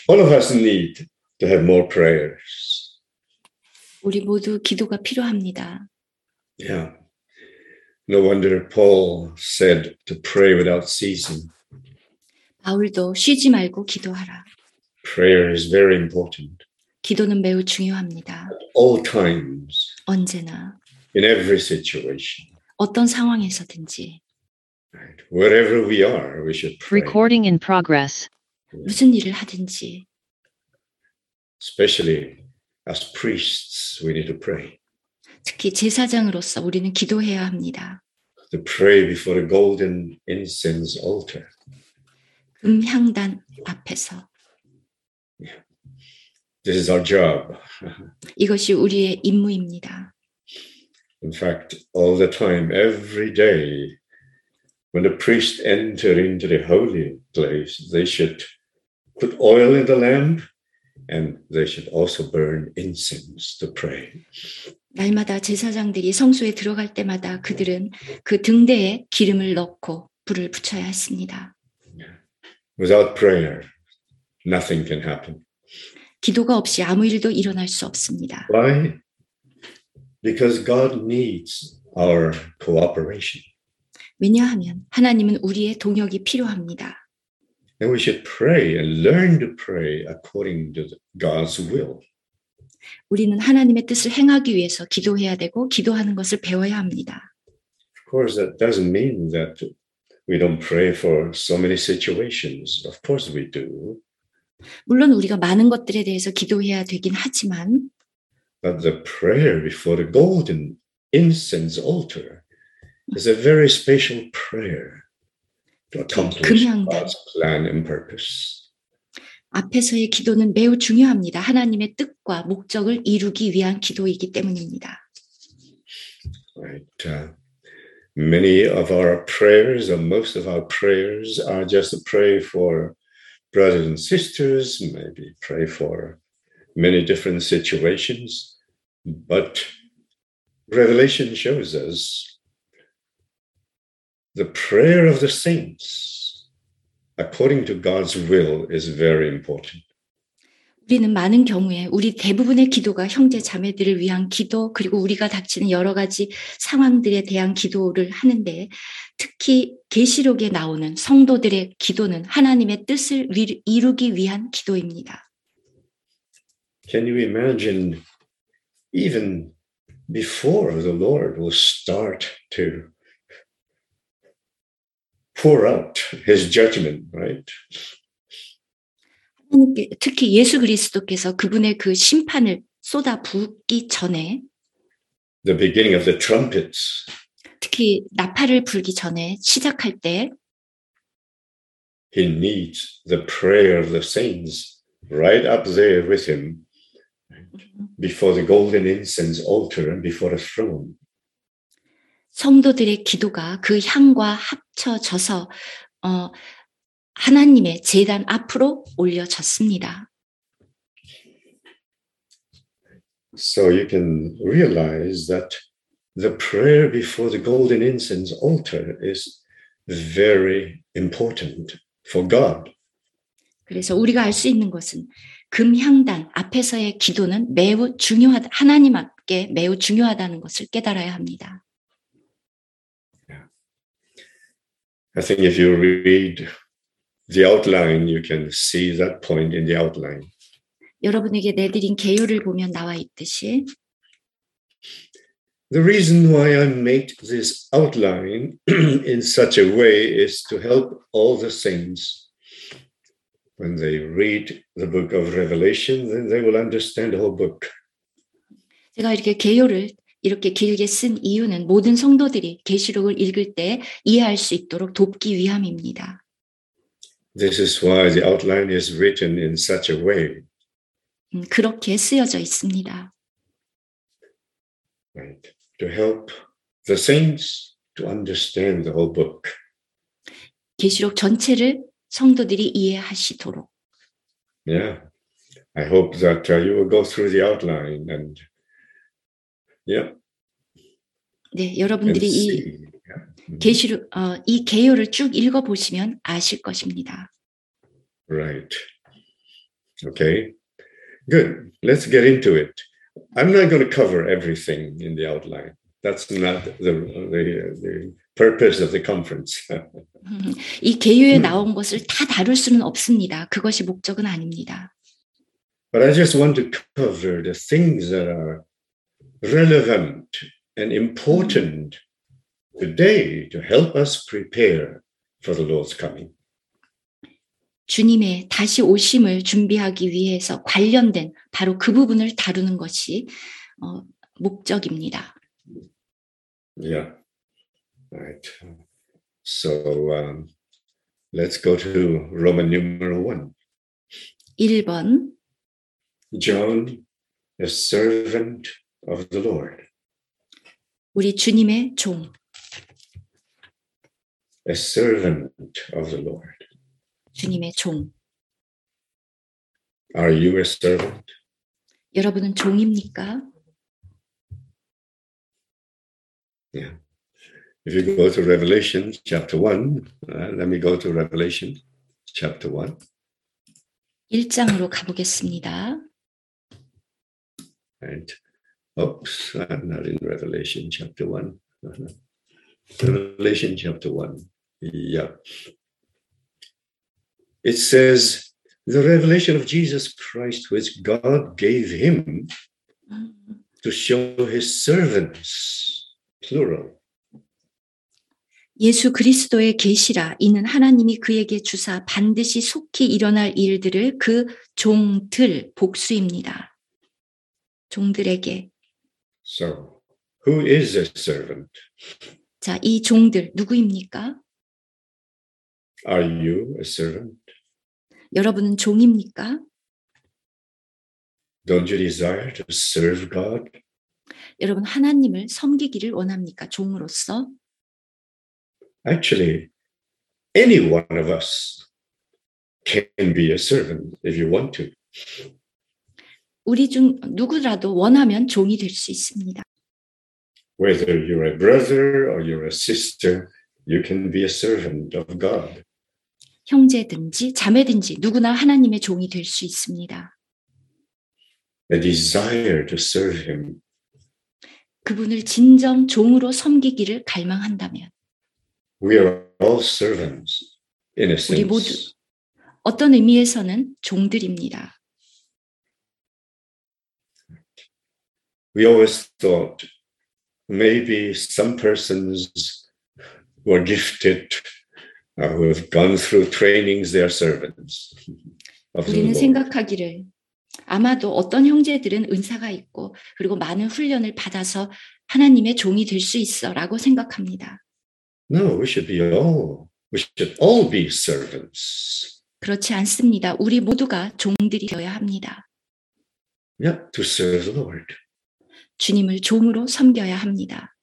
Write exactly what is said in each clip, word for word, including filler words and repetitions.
All of us need to have more prayers. 우리 모두 기도가 필요합니다. Yeah. No wonder Paul said to pray without ceasing. 바울도 쉬지 말고 기도하라. Prayer is very important. 기도는 매우 중요합니다. At all times. 언제나. In every situation. 어떤 상황에서든지. Right. Wherever we are, we should pray. Recording in progress. 무슨 일을 하든지. Especially as priests, we need to pray. 특히 제사장으로서 우리는 기도해야 합니다. To pray before a golden incense altar. 금향단 앞에서. Yeah. This is our job. 이것이 우리의 임무입니다. In fact, all the time, every day, when the priest enter into the holy place, they should put oil in the lamp and they should also burn incense to pray. 날마다 제사장들이 성소에 들어갈 때마다 그들은 그 등대에 기름을 넣고 불을 붙여야 했습니다. Without prayer, nothing can happen. 기도가 없이 아무 일도 일어날 수 없습니다. Why? Because God needs our cooperation. 왜냐하면 하나님은 우리의 동역이 필요합니다. And we should pray and learn to pray according to God's will. 우리는 하나님의 뜻을 행하기 위해서 기도해야 되고 기도하는 것을 배워야 합니다. Of course, that doesn't mean that we don't pray for so many situations. Of course we do. 물론 우리가 많은 것들에 대해서 기도해야 되긴 하지만 But the prayer before the golden incense altar is a very special prayer to accomplish God's plan and purpose. 앞에서의 기도는 매우 중요합니다. 하나님의 뜻과 목적을 이루기 위한 기도이기 때문입니다. Right. Uh, many of our prayers, or most of our prayers, are just to pray for brothers and sisters, maybe pray for many different situations. But Revelation shows us the prayer of the saints according to God's will is very important. 우리는 많은 경우에 우리 대부분의 기도가 형제 자매들을 위한 기도 그리고 우리가 닥치는 여러 가지 상황들에 대한 기도를 하는데 특히 계시록에 나오는 성도들의 기도는 하나님의 뜻을 이루기 위한 기도입니다. Can you imagine even before the Lord will start to pour out his judgment, right? 특히 예수 그리스도께서 그분의 그 심판을 쏟아 붓기 전에 the beginning of the trumpets. 특히 나팔을 불기 전에 시작할 때 he needs the prayer of the saints right up there with him before the golden incense altar and before the throne. 성도들의 기도가 그 향과 합쳐져서 어, 하나님의 제단 앞으로 올려졌습니다. So you can realize that the prayer before the golden incense altar is very important for God. 그래서 우리가 알 수 있는 것은 금향단 앞에서의 기도는 매우 중요하다. 하나님께 매우 중요하다는 것을 깨달아야 합니다. I think if you read the outline, you can see that point in the outline. 여러분에게 내드린 개요를 보면 나와 있듯이 The reason why I make this outline in such a way is to help all the saints. When they read the book of Revelation, then they will understand the whole book. 제가 이렇게 개요를 이렇게 길게 쓴 이유는 모든 성도들이 계시록을 읽을 때 이해할 수 있도록 돕기 위함입니다. This is why the outline is written in such a way. 음, 그렇게 쓰여져 있습니다. Right. To help the saints to understand the whole book. 계시록 전체를 성도들이 이해하시도록. Yeah. I hope that uh, you will go through the outline and yeah. 네, 여러분들이 이 계시록 어, 이 개요를 쭉 읽어 보시면 아실 것입니다. Right. Okay, good. Let's get into it. I'm not going to cover everything in the outline. That's not the, the, the purpose of the conference. 이 계유에 나온 것을 다 다룰 수는 없습니다. 그것이 목적은 아닙니다. But I just want to cover the things that are relevant and important today to help us prepare for the Lord's coming. 주님의 다시 오심을 준비하기 위해서 관련된 바로 그 부분을 다루는 것이 어, 목적입니다. Yeah, right. So um, let's go to Roman numeral one. 일 번 John, a servant of the Lord. 우리 주님의 종. A servant of the Lord. 주님의 종. Are you a servant? 여러분은 종입니까? Yeah. If you go to Revelation chapter one, uh, let me go to Revelation chapter one. 일 장으로 가보겠습니다. Right. Oops, I'm not in Revelation chapter one. Uh-huh. Revelation chapter one. Yeah. It says, the revelation of Jesus Christ, which God gave him to show his servants, plural. 예수 그리스도의 계시라 이는 하나님이 그에게 주사 반드시 속히 일어날 일들을 그 종들 복수입니다. 종들에게. So, who is a servant? 자, 이 종들 누구입니까? Are you a servant? 여러분은 종입니까? Don't you desire to serve God? 여러분 하나님을 섬기기를 원합니까? 종으로서? Actually, any one of us can be a servant if you want to. 우리 중 누구라도 원하면 종이 될 수 있습니다. Whether you're a brother or you're a sister, you can be a servant of God. 형제든지 자매든지 누구나 하나님의 종이 될 수 있습니다. A desire to serve him. 그분을 진정 종으로 섬기기를 갈망한다면 We are all servants in a 우리 모두 sense. 어떤 의미에서는 종들입니다. We always thought maybe some persons who are gifted, uh, who have gone through trainings, they are servants of the 우리는 Lord. 생각하기를 아마도 어떤 형제들은 은사가 있고 그리고 많은 훈련을 받아서 하나님의 종이 될 수 있어라고 생각합니다. No, we should be all, we should all be servants. 그렇지 않습니다. 우리 모두가 종들이 되어야 합니다. Yeah, to serve the Lord. 주님을 종으로 섬겨야 합니다.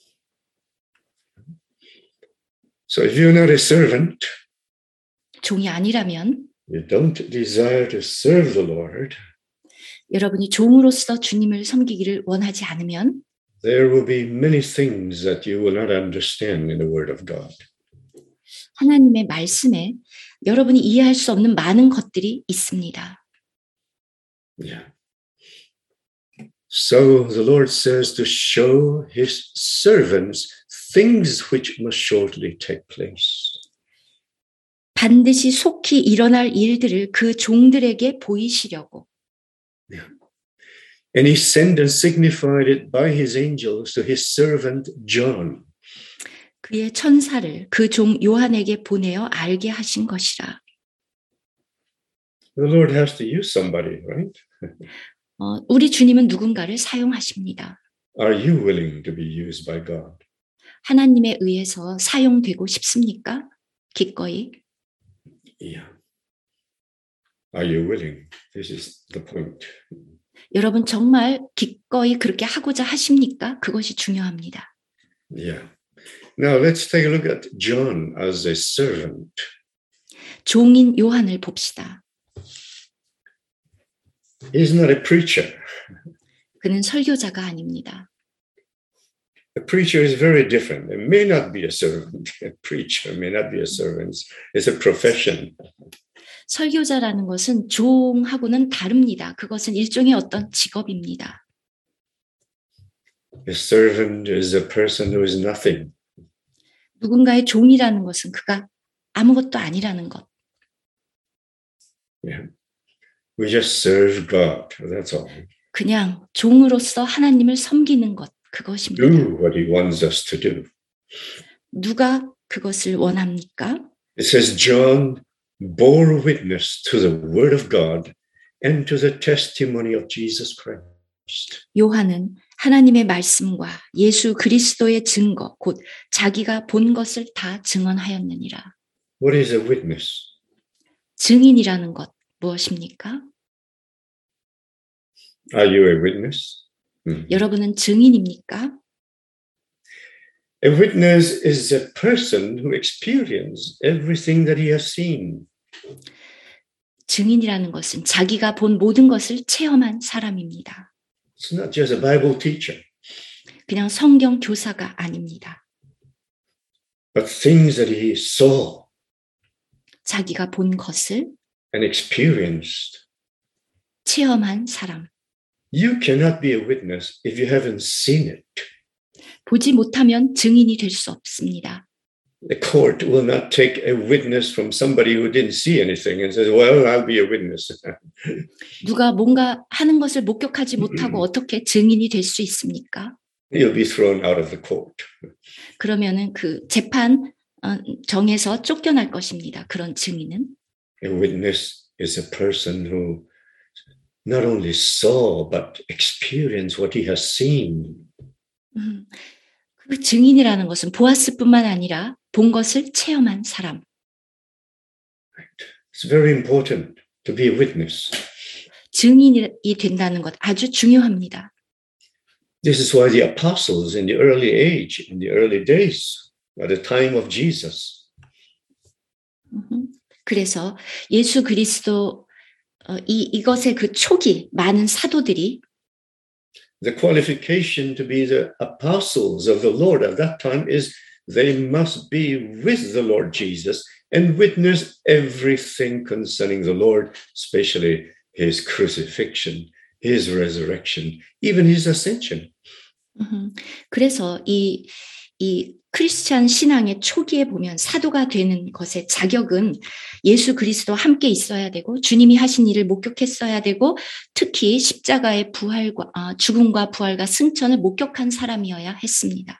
So if you're not a servant, 종이 아니라면 you don't desire to serve the Lord, 여러분이 종으로서 주님을 섬기기를 원하지 않으면 there will be many things that you will not understand in the Word of God. 하나님의 말씀에 여러분이 이해할 수 없는 많은 것들이 있습니다. Yeah. So the Lord says to show his servants things which must shortly take place. 반드시 속히 일어날 일들을 그 종들에게 보이시려고. Yeah. And he sent and signified it by his angels to his servant John. 그의 천사를 그 종 요한에게 보내어 알게 하신 것이라. The Lord has to use somebody, right? 어, 우리 주님은 누군가를 사용하십니다. Are you willing to be used by God? 하나님에 의해서 사용되고 싶습니까? 기꺼이. Yeah. Are you willing? This is the point. 여러분 정말 기꺼이 그렇게 하고자 하십니까? 그것이 중요합니다. Yeah. Now let's take a look at John as a servant. 종인 요한을 봅시다. He's not a preacher. 그는 설교자가 아닙니다. A preacher is very different. It may not be a servant. A preacher may not be a servant. It's a profession. 설교자라는 것은 종하고는 다릅니다. 그것은 일종의 어떤 직업입니다. A servant is a person who is nothing. 누군가의 종이라는 것은 그가 아무것도 아니라는 것. Yeah. We just serve God. That's all. 그냥 종으로서 하나님을 섬기는 것, 그것입니다. Do what He wants us to do. 누가 그것을 원합니까? It says John bore witness to the word of God and to the testimony of Jesus Christ. 요한은 하나님의 말씀과 예수 그리스도의 증거, 곧 자기가 본 것을 다 증언하였느니라. What is a witness? 증인이라는 것 무엇입니까? Are you a witness? Mm. 여러분은 증인입니까? A witness is a person who experienced everything that he has seen. 증인이라는 것은 자기가 본 모든 것을 체험한 사람입니다. It's not just a Bible teacher, 그냥 성경 교사가 아닙니다. but things that he saw 자기가 본 것을 and experienced. 체험한 사람. You cannot be a witness if you haven't seen it. 보지 못하면 증인이 될 수 없습니다. The court will not take a witness from somebody who didn't see anything and says, well, I'll be a witness. 누가 뭔가 하는 것을 목격하지 못하고 어떻게 증인이 될 수 있습니까? You'll be thrown out of the court. 그러면은 그 재판 정에서 쫓겨날 것입니다. 그런 증인은. A witness is a person who not only saw but experienced what he has seen. 음, 그 증인이라는 것은 보았을 뿐만 아니라 본 것을 체험한 사람. It's very important to be a witness. 증인이 된다는 것 아주 중요합니다. This is why the apostles in the early age, in the early days, at the time of Jesus, 그래서 예수 그리스도 어, 이 이것의 그 초기 많은 사도들이 the qualification to be the apostles of the Lord at that time is they must be with the Lord Jesus and witness everything concerning the Lord, especially his crucifixion, his resurrection, even his ascension. 그래서 이, 이 크리스찬 신앙의 초기에 보면 사도가 되는 것의 자격은 예수 그리스도와 함께 있어야 되고 주님이 하신 일을 목격했어야 되고 특히 십자가의 부활과 아, 죽음과 부활과 승천을 목격한 사람이어야 했습니다.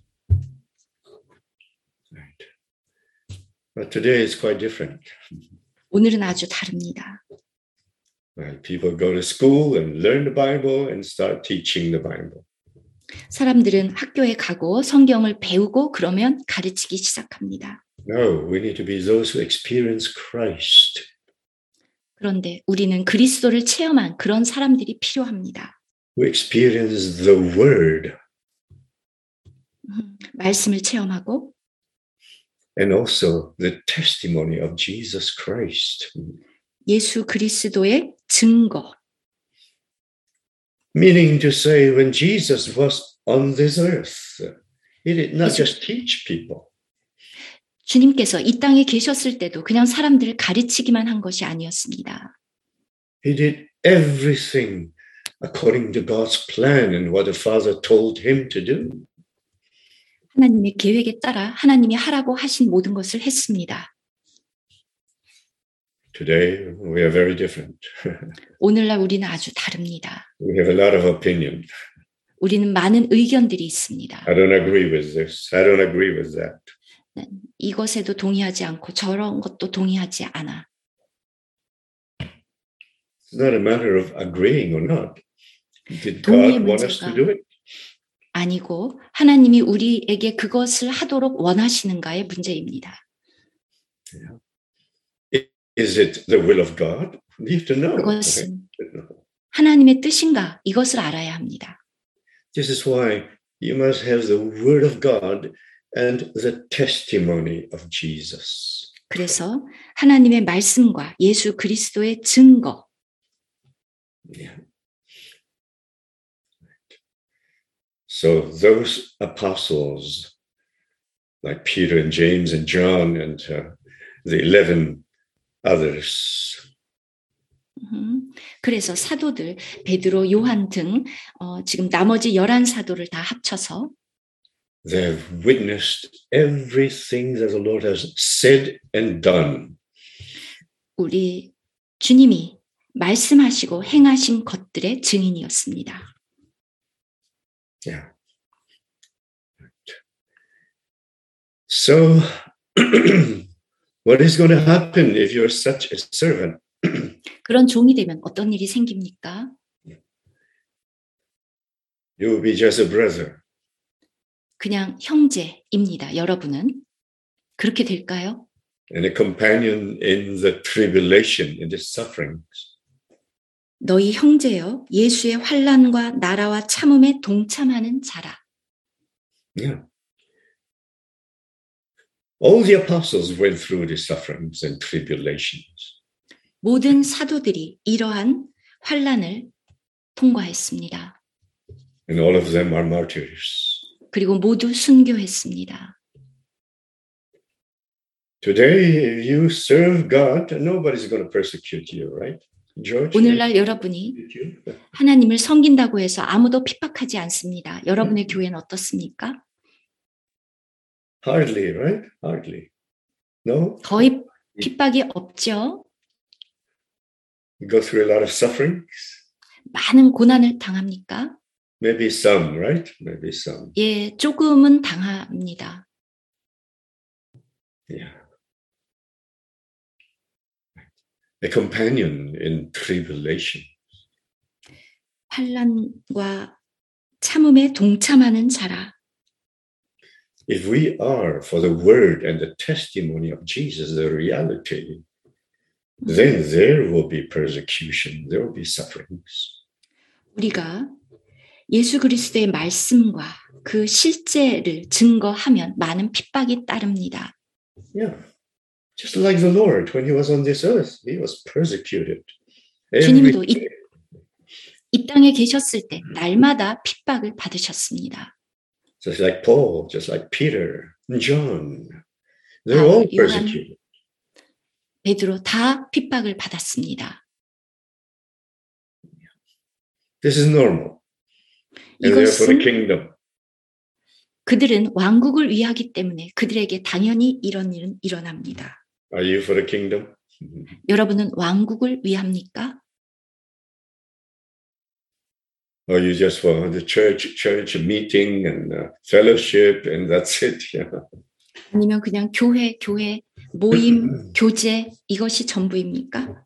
But today is quite different. 오늘은 아주 다릅니다. Right? People go to school and learn the Bible and start teaching the Bible. 사람들은 학교에 가고 성경을 배우고 그러면 가르치기 시작합니다. No, we need to be those who experience Christ. 그런데 우리는 그리스도를 체험한 그런 사람들이 필요합니다. Who experience the Word. 말씀을 체험하고 And also the testimony of Jesus Christ. 예수 그리스도의 증거. Meaning to say, when Jesus was on this earth, he did not just teach people. 주님께서 이 땅에 계셨을 때도 그냥 사람들을 가르치기만 한 것이 아니었습니다. He did everything according to God's plan and what the Father told him to do. 하나님의 계획에 따라 하나님이 하라고 하신 모든 것을 했습니다. Today, we are very different. 오늘날 우리는 아주 다릅니다. We have a lot of opinion. 우리는 많은 의견들이 있습니다. I don't agree with this. I don't agree with that. 이것에도 동의하지 않고 저런 것도 동의하지 않아. It's not a matter of agreeing or not. Did God want us to do it? 아니고 하나님이 우리에게 그것을 하도록 원하시는가의 문제입니다. Yeah. Is it the will of God? You have to know. 그것은 하나님의 뜻인가? 이것을 알아야 합니다. This is why you must have the word of God and the testimony of Jesus. 그래서 하나님의 말씀과 예수 그리스도의 증거. Yeah. So those apostles, like Peter and James and John and uh, the eleven others. 음, 그래서 사도들 베드로, 요한 등 어, 지금 나머지 열한 사도를 다 합쳐서 They have witnessed everything that the Lord has said and done. 우리 주님이 말씀하시고 행하신 것들의 증인이었습니다. Yeah. So, what is going to happen if you're such a servant? 그런 종이 되면 어떤 일이 생깁니까? You will be just a brother. 그냥 형제입니다. 여러분은 그렇게 될까요? And a companion in the tribulation, in the sufferings. 너희 형제여 예수의 환난과 나라와 참음에 동참하는 자라. Yeah. All the apostles went through the sufferings and tribulations. 모든 사도들이 이러한 환난을 통과했습니다. And all of them are martyrs. 그리고 모두 순교했습니다. Today, if you serve God, nobody's going to persecute you, right? George? 오늘날 여러분이 하나님을 섬긴다고 해서 아무도 핍박하지 않습니다. 여러분의 교회는 어떻습니까? Hardly, right? Hardly. No? 거의 핍박이 없죠. You go through a lot of sufferings? 많은 고난을 당합니까? Maybe some, right? Maybe some. 예, 조금은 당합니다. Yeah. A companion in tribulation. 환난과 참음에 동참하는 자라. If we are for the word and the testimony of Jesus, the reality, then there will be persecution, there will be sufferings. 우리가 예수 그리스도의 말씀과 그 실제를 증거하면 많은 핍박이 따릅니다. Yeah. Just like the Lord, when he was on this earth, he was persecuted. Every 주님도 이, day. 이 땅에 계셨을 때 날마다 핍박을 받으셨습니다. Just like Paul, just like Peter, and John. They're 바울, all 요한, persecuted. 베드로 다 핍박을 받았습니다. This is normal. And they're for the 이것은 kingdom. 그들은 왕국을 위하기 때문에 그들에게 당연히 이런 일은 일어납니다. Are you for the kingdom? 여러분은 왕국을 위합니까? Or you just for the church, church meeting and uh, fellowship, and that's it? Yeah. 아니면 그냥 교회, 교회, 모임, 교제 이것이 전부입니까?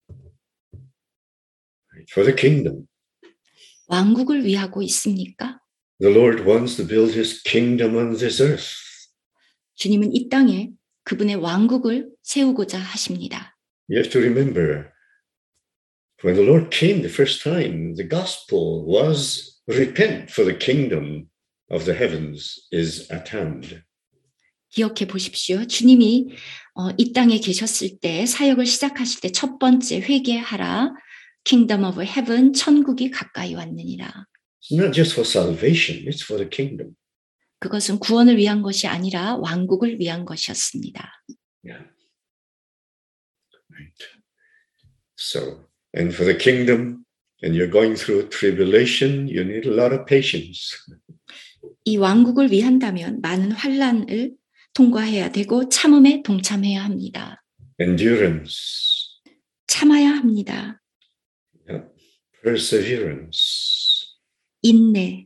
For the kingdom. 왕국을 위하고 있습니까? The Lord wants to build his kingdom on this earth. 주님은 이 땅에 그분의 왕국을 세우고자 하십니다. You have to remember, when the Lord came the first time, the gospel was repent, for the kingdom of the heavens is at hand. 기억해 보십시오. 주님이 어, 이 땅에 계셨을 때 사역을 시작하실 때 첫 번째 회개하라. Kingdom of Heaven, 천국이 가까이 왔느니라. It's not just for salvation, it's for the kingdom. 그것은 구원을 위한 것이 아니라 왕국을 위한 것이었습니다. Yeah. Right. So, and for the kingdom, and you're going through tribulation, you need a lot of patience. 이 왕국을 위한다면 많은 환난을 통과해야 되고 참음에 동참해야 합니다. Endurance. 참아야 합니다. Yeah. Perseverance. 인내.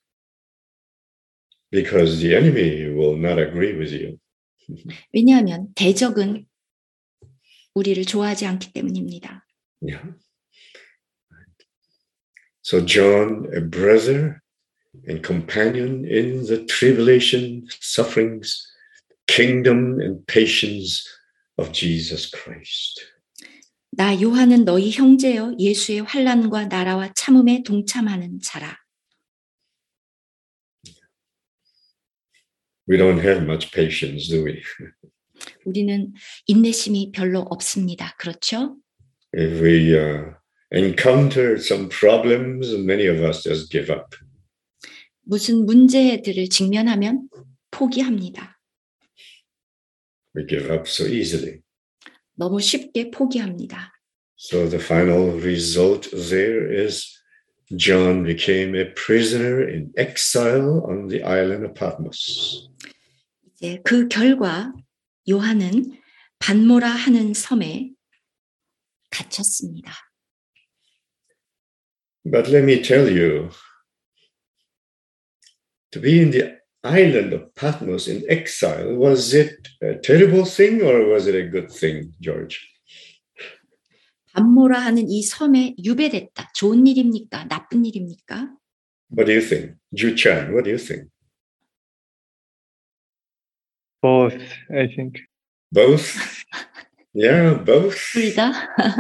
Because the enemy will not agree with you. 왜냐하면 대적은 우리를 좋아하지 않기 때문입니다. Yeah. So John, a brother and companion in the tribulation, sufferings, kingdom and patience of Jesus Christ. 나 요한은 너희 형제여 예수의 환난과 나라와 참음에 동참하는 자라. We don't have much patience, do we? 우리는 인내심이 별로 없습니다. 그렇죠? If we uh, encounter some problems, many of us just give up. 무슨 문제들을 직면하면 포기합니다. We give up so easily. 너무 쉽게 포기합니다. So the final result there is John became a prisoner in exile on the island of Patmos. 이제 그 결과 요한은 반모라 하는 섬에 갇혔습니다. But let me tell you, to be in the island of Patmos in exile, was it a terrible thing or was it a good thing, George? 반모라 하는 이 섬에 유배됐다. 좋은 일입니까? 나쁜 일입니까? What do you think? Ju Chan, what do you think? Both, I think. Both? Yeah, both. 둘 다?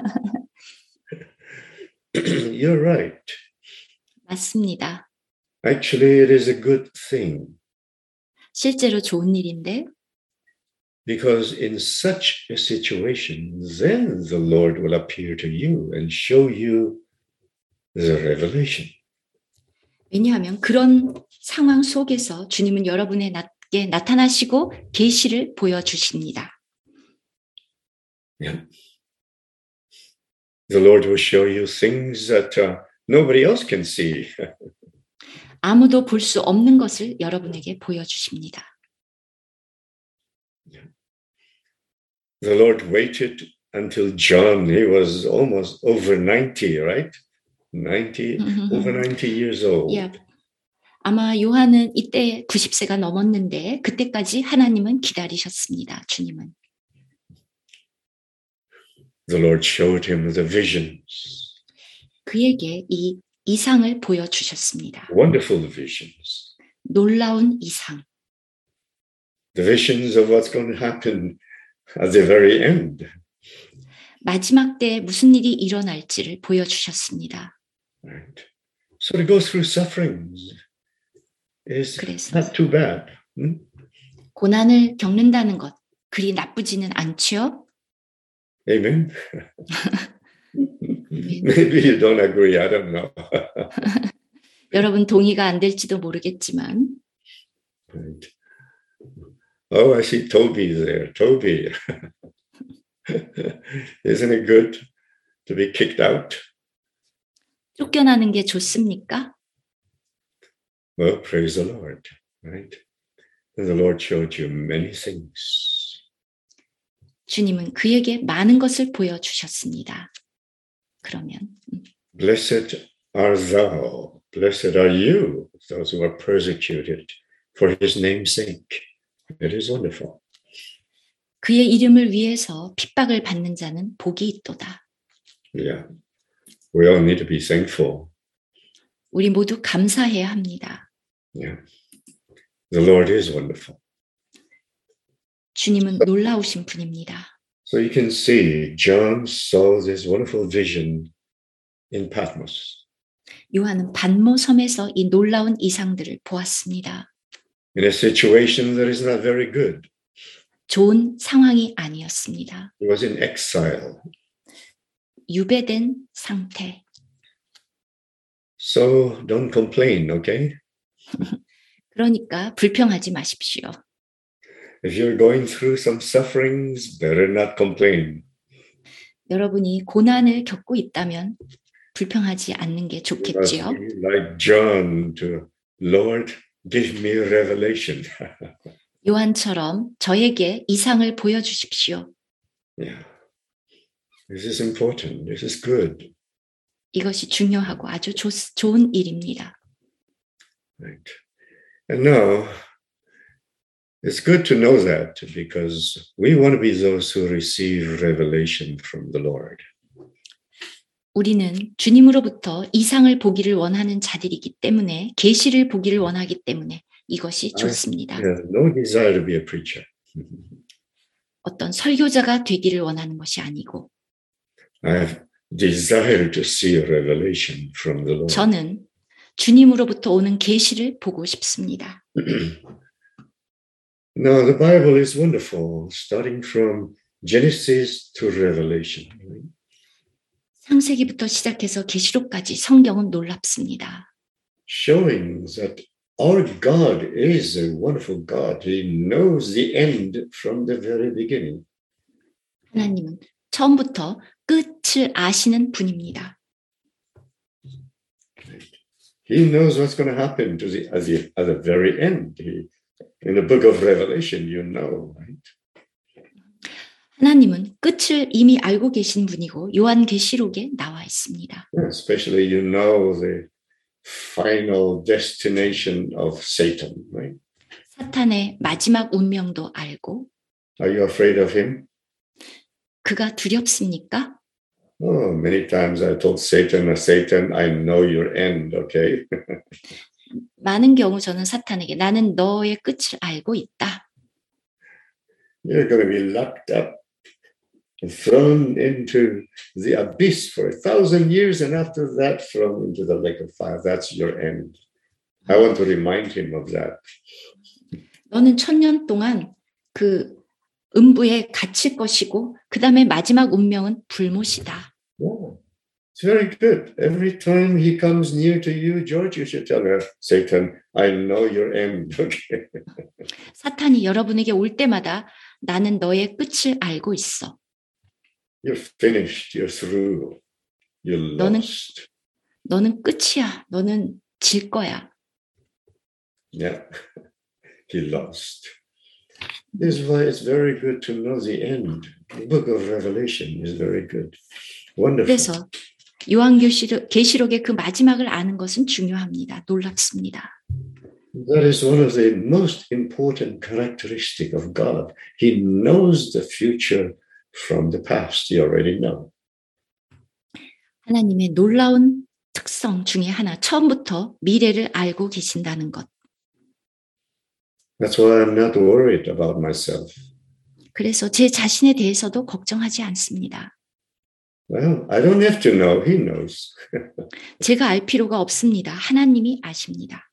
You're right. 맞습니다. Actually, it is a good thing. 실제로 좋은 일인데 Because in such a situation, then the Lord will appear to you and show you the revelation. 왜냐하면 그런 상황 속에서 주님은 여러분에게 나타나시고 계시를 보여주십니다. Yeah. The Lord will show you things that uh, nobody else can see. 아무도 볼 수 없는 것을 여러분에게 보여주십니다. The Lord waited until John, he was almost over ninety, right? ninety, over ninety years old. Yeah. 아마 요한은 이때 구십 세가 넘었는데 그때까지 하나님은 기다리셨습니다. 주님은. The Lord showed him the visions. 그에게 이 이상을 보여주셨습니다. Wonderful visions. 놀라운 이상. The visions of what's going to happen at the very end. 마지막 때 무슨 일이 일어날지를 보여주셨습니다. Right. So to go through sufferings is 그래서 not too bad. Hmm? 고난을 겪는다는 것 그리 나쁘지는 않죠? Amen. Maybe you don't agree. I don't know. 여러분 동의가 안 될지도 모르겠지만. Right. Oh, I see Toby there. Toby. Isn't it good to be kicked out? 쫓겨나는 게 좋습니까? Well, praise the Lord. Right? And the Lord showed you many things. 주님은 그에게 많은 것을 보여주셨습니다. 그러면 Blessed are thou, blessed are you, those who are persecuted for his name's sake. It is wonderful. 그의 이름을 위해서 핍박을 받는 자는 복이 있도다. Yeah, we all need to be thankful. 우리 모두 감사해야 합니다. Yeah, the Lord is wonderful. 주님은 놀라우신 분입니다. So you can see John saw this wonderful vision in Patmos. 요한은 반모 섬에서 이 놀라운 이상들을 보았습니다. In a situation that is not very good. 좋은 상황이 아니었습니다. He was in exile. 유배된 상태. So don't complain, okay? 그러니까 불평하지 마십시오. If you're going through some sufferings, better not complain. 여러분이 고난을 겪고 있다면 불평하지 않는 게 좋겠지요. Like John to Lord, give me a revelation. 요한처럼 저에게 이상을 보여주십시오. Yeah, this is important. This is good. 이것이 중요하고 아주 조, 좋은 일입니다. Right. And now, it's good to know that because we want to be those who receive revelation from the Lord. 우리는 주님으로부터 이상을 보기를 원하는 자들이기 때문에 계시를 보기를 원하기 때문에 이것이 좋습니다. I have no desire to be a preacher. 어떤 설교자가 되기를 원하는 것이 아니고 I have desire to see a revelation from the Lord. 저는 주님으로부터 오는 계시를 보고 싶습니다. Now, the Bible is wonderful, starting from Genesis to Revelation. 창세기부터 시작해서 계시록까지 성경은 놀랍습니다. Showing that our God is a wonderful God. He knows the end from the very beginning. 하나님은 처음부터 끝을 아시는 분입니다. He knows what's going to happen to the, at, the, at the very end. He, in the book of Revelation, you know, right? 하나님은 끝을 이미 알고 계신 분이고 요한계시록에 나와 있습니다. Especially you know the final destination of Satan, right? 사탄의 마지막 운명도 알고 Are you afraid of him? 그가 두렵습니까? Oh, many times I told Satan, Satan, I know your end, okay? 많은 경우 저는 사탄에게 나는 너의 끝을 알고 있다. You're going to be locked up and thrown into the abyss for a thousand years, and after that, thrown into the lake of fire. That's your end. I want to remind him of that. 너는 천년 동안 그 음부에 갇힐 것이고 그 다음에 마지막 운명은 불못이다. Yeah. It's very good. Every time he comes near to you, George, you should tell her, Satan, I know your end. Okay. 사탄이 여러분에게 올 때마다 나는 너의 끝을 알고 있어. You're finished. You're through. You're 너는, lost. 너는 끝이야. 너는 질 거야. Yeah. He lost. This is why it's very good to know the end. The book of Revelation is very good. Wonderful. 그래서 요한계시록의 그 마지막을 아는 것은 중요합니다. 놀랍습니다. That is one of the most important characteristics of God. He knows the future from the past. You already know. 하나님의 놀라운 특성 중에 하나, 처음부터 미래를 알고 계신다는 것. That's why I'm not worried about myself. 그래서 제 자신에 대해서도 걱정하지 않습니다. Well, I don't have to know. He knows. 제가 알 필요가 없습니다. 하나님이 아십니다.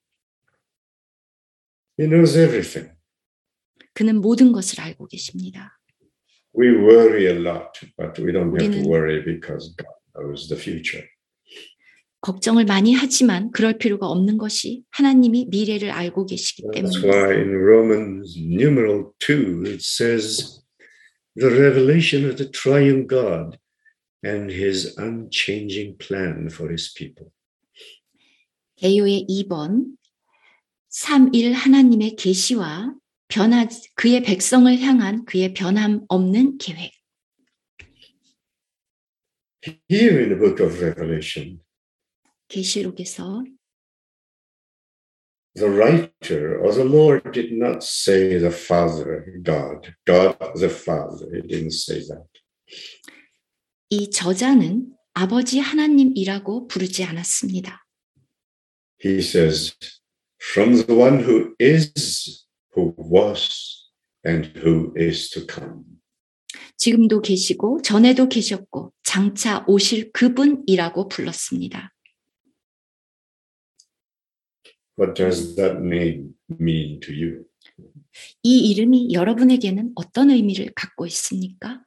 He knows everything. 그는 모든 것을 알고 계십니다. We worry a lot, but we don't have to 우리는 worry because God knows the future. 걱정을 많이 하지만 그럴 필요가 없는 것이 하나님이 미래를 알고 계시기 That's 때문입니다. why in Romans numeral two it says the revelation of the triune God and his unchanging plan for his people. 개요의 이 번 삼일 하나님의 계시와 변화 그의 백성을 향한 그의 변함 없는 계획. Here in the book of Revelation, 계시록에서 the writer or the Lord did not say the Father, God, God the Father. He didn't say that. 이 저자는 아버지 하나님이라고 부르지 않았습니다. He says, from the one who is, who was, and who is to come. 지금도 계시고 전에도 계셨고 장차 오실 그분이라고 불렀습니다. What does that name mean to you? 이 이름이 여러분에게는 어떤 의미를 갖고 있습니까?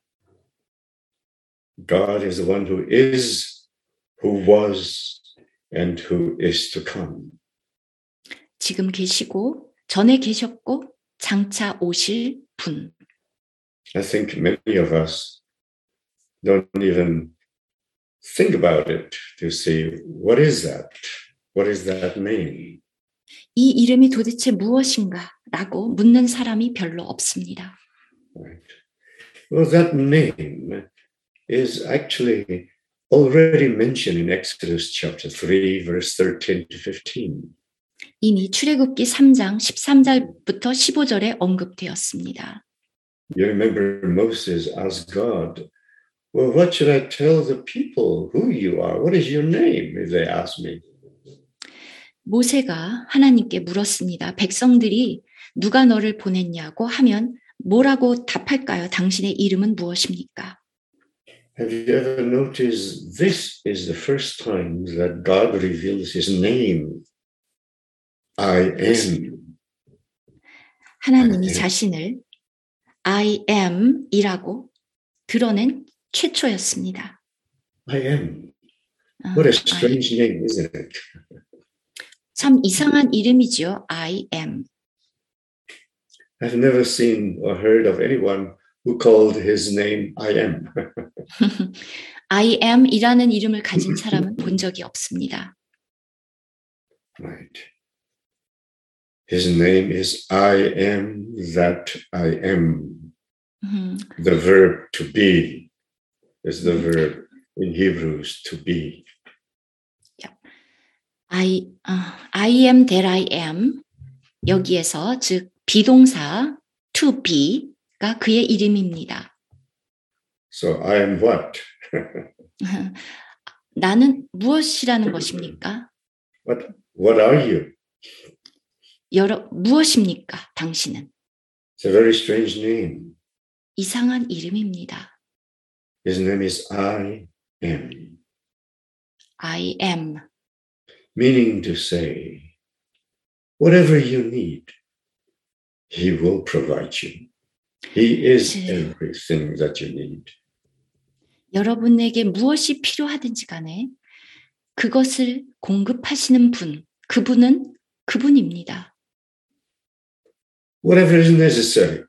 God is the one who is, who was, and who is to come. 지금 계시고 전에 계셨고 장차 오실 분. I think many of us don't even think about it to see what is that? What is that name? 이 이름이 도대체 무엇인가라고 묻는 사람이 별로 없습니다. Right. Well, that name is actually already mentioned in Exodus chapter three, verse thirteen to fifteen. 이미 출애굽기 삼 장 십삼 절부터 십오 절에 언급되었습니다. You remember Moses asked God, well, what should I tell the people who you are? What is your name? If they ask me. 모세가 하나님께 물었습니다. 백성들이 누가 너를 보냈냐고 하면 뭐라고 답할까요? 당신의 이름은 무엇입니까? Have you ever noticed this is the first time that God reveals his name? I am. 하나님이 자신을 I am 이라고 드러낸 최초였습니다. I am. What a strange name, isn't it? 참 이상한 이름이죠. I am. I've never seen or heard of anyone who called his name I am. I am이라는 이름을 가진 사람은 본 적이 없습니다. Right. His name is I am that I am. 음, The verb to be is the verb in Hebrews to be. I, uh, I am that I am. 여기에서 즉 비동사 to be가 그의 이름입니다. So I am what? 나는 무엇이라는 것입니까? What, what are you? 여러, 무엇입니까? 당신은? It's a very strange name. 이상한 이름입니다. His name is I am. I am. Meaning to say, whatever you need, he will provide you. He is everything that you need. 여러분에게 무엇이 필요하든지 간에 그것을 공급하시는 분, 그분은 그분입니다. Whatever is necessary.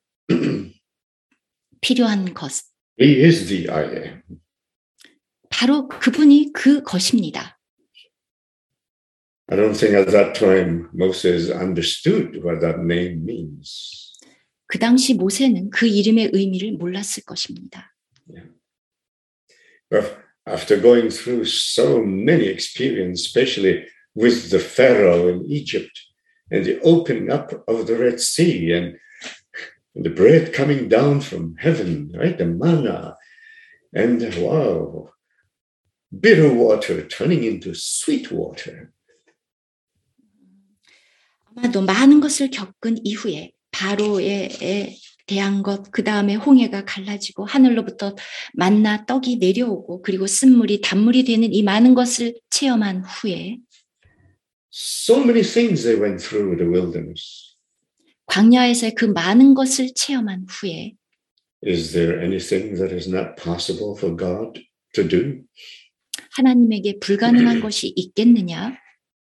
필요한 것. He is the I am. 바로 그분이 그 것입니다. I don't think at that time Moses understood what that name means. 그 당시 모세는 그 이름의 의미를 몰랐을 것입니다. Yeah. But after going through so many experiences, especially with the Pharaoh in Egypt and the opening up of the Red Sea and the bread coming down from heaven, right? The manna, and wow, bitter water turning into sweet water. 아마도 많은 것을 겪은 이후에 바로에 대한 것, 그 다음에 홍해가 갈라지고 하늘로부터 만나 떡이 내려오고 그리고 쓴물이 단물이 되는 이 많은 것을 체험한 후에 So many things they went through the wilderness. 광야에서의 그 많은 것을 체험한 후에 Is there anything that is not possible for God to do? 하나님에게 불가능한 것이 있겠느냐?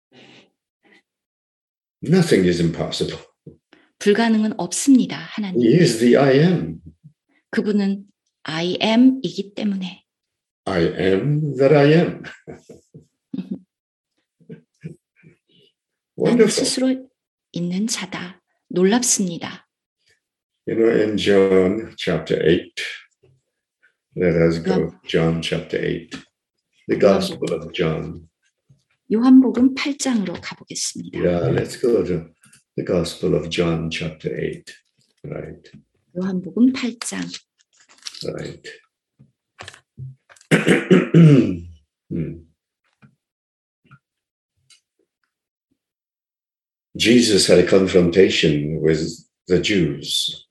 Nothing is impossible. 불가능은 없습니다. 하나님. He is the I am. 그분은 I am이기 때문에. I am that I am. 나는 Wonderful. 스스로 있는 자다. 놀랍습니다. You know, in John chapter eight, let us go to John chapter eight, the Gospel of John. 요한복음 팔 장으로 가보겠습니다. Yeah, let's go to the Gospel of John chapter eight. Right. 요한복음 팔 장. Right. hmm. Jesus had a confrontation with the Jews.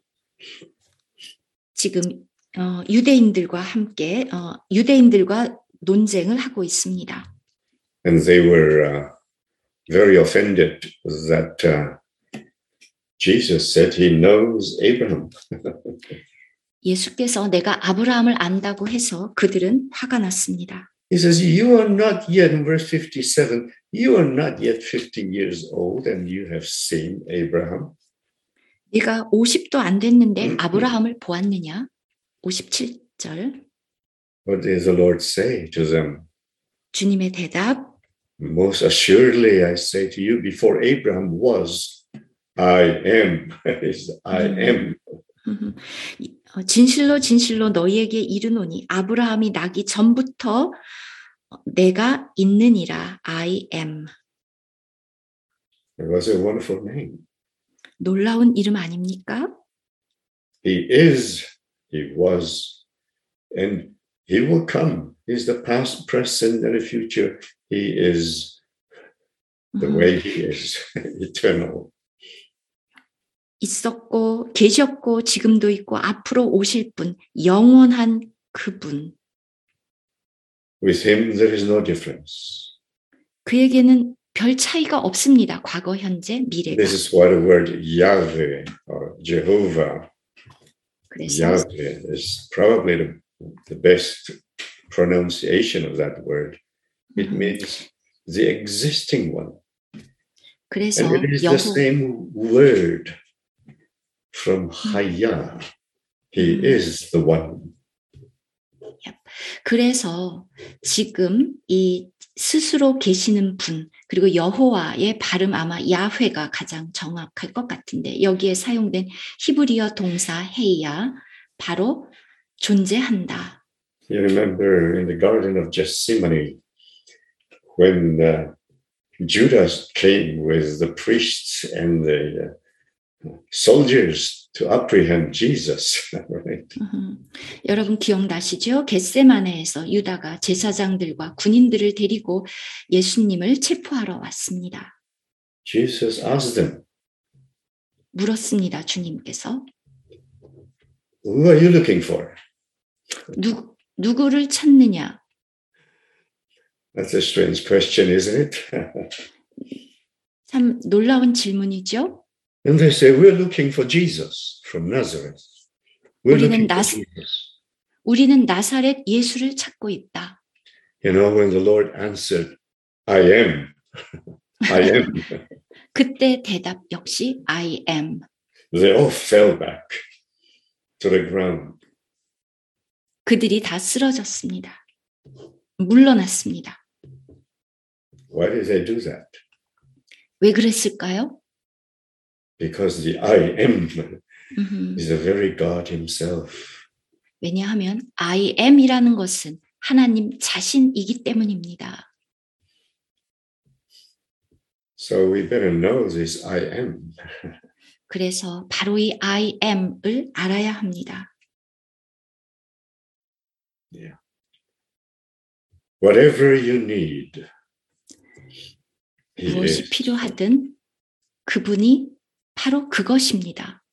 지금 어, 유대인들과 함께 어, 유대인들과 논쟁을 하고 있습니다. And they were uh, very offended that uh, Jesus said he knows Abraham. 예수께서 내가 아브라함을 안다고 해서 그들은 화가 났습니다. He says, you are not yet, in verse fifty-seven, you are not yet fifty years old and you have seen Abraham. 네가 오십도 안 됐는데 아브라함을 보았느냐? 오십칠 절. What does the Lord say to them? 주님의 대답. Most assuredly I say to you, before Abraham was, I am. I am. 진실로 진실로 너희에게 이르노니 아브라함이 나기 전부터 내가 있느니라. I am. It was a wonderful name. 놀라운 이름 아닙니까? He is, he was, and he will come. He's the past, present, and the future. He is the way he is, eternal. 있었고 계셨고 지금도 있고 앞으로 오실 분, 영원한 그분. With him there is no difference. 그에게는 별 차이가 없습니다. 과거, 현재, 미래가. This is why the word Yahweh or Jehovah, 그래서 Yahweh is probably the, the best pronunciation of that word. It 음. means the existing one. 그래서 And it is 여호 the same word from Hayah, He 음. is the one. 그래서 지금 이 스스로 계시는 분 그리고 여호와의 발음 아마 야훼가 가장 정확할 것 같은데 여기에 사용된 히브리어 동사 헤이야 바로 존재한다. You remember in the Garden of Gethsemane when uh, Judas came with the priests and the uh, soldiers to apprehend Jesus, right? 음, 여러분 기억나시죠? 겟세마네에서 유다가 제사장들과 군인들을 데리고 예수님을 체포하러 왔습니다. Jesus asked them, 물었습니다. 주님께서 "Who are you looking for?" 누, 누구를 찾느냐? That's a strange question, isn't it? 참 놀라운 질문이죠? And they say, "We're looking for Jesus from Nazareth. We're 우리는 looking for 나스- Jesus." 우리는 나사렛 예수를 찾고 있다. You know, when the Lord answered, "I am," I am, 그때 대답 역시 I am. they all fell back to the ground. 그들이 다 쓰러졌습니다. 물러났습니다. Why did they do that? 왜 그랬을까요? Because the I am 음흠. is the very God himself. 왜냐하면 I am이라는 것은 하나님 자신이기 때문입니다. So we better know this I am. 그래서 바로 이 I am을 알아야 합니다. Yeah. Whatever you need, he 무엇이 is. 필요하든 그분이 바로 그것입니다.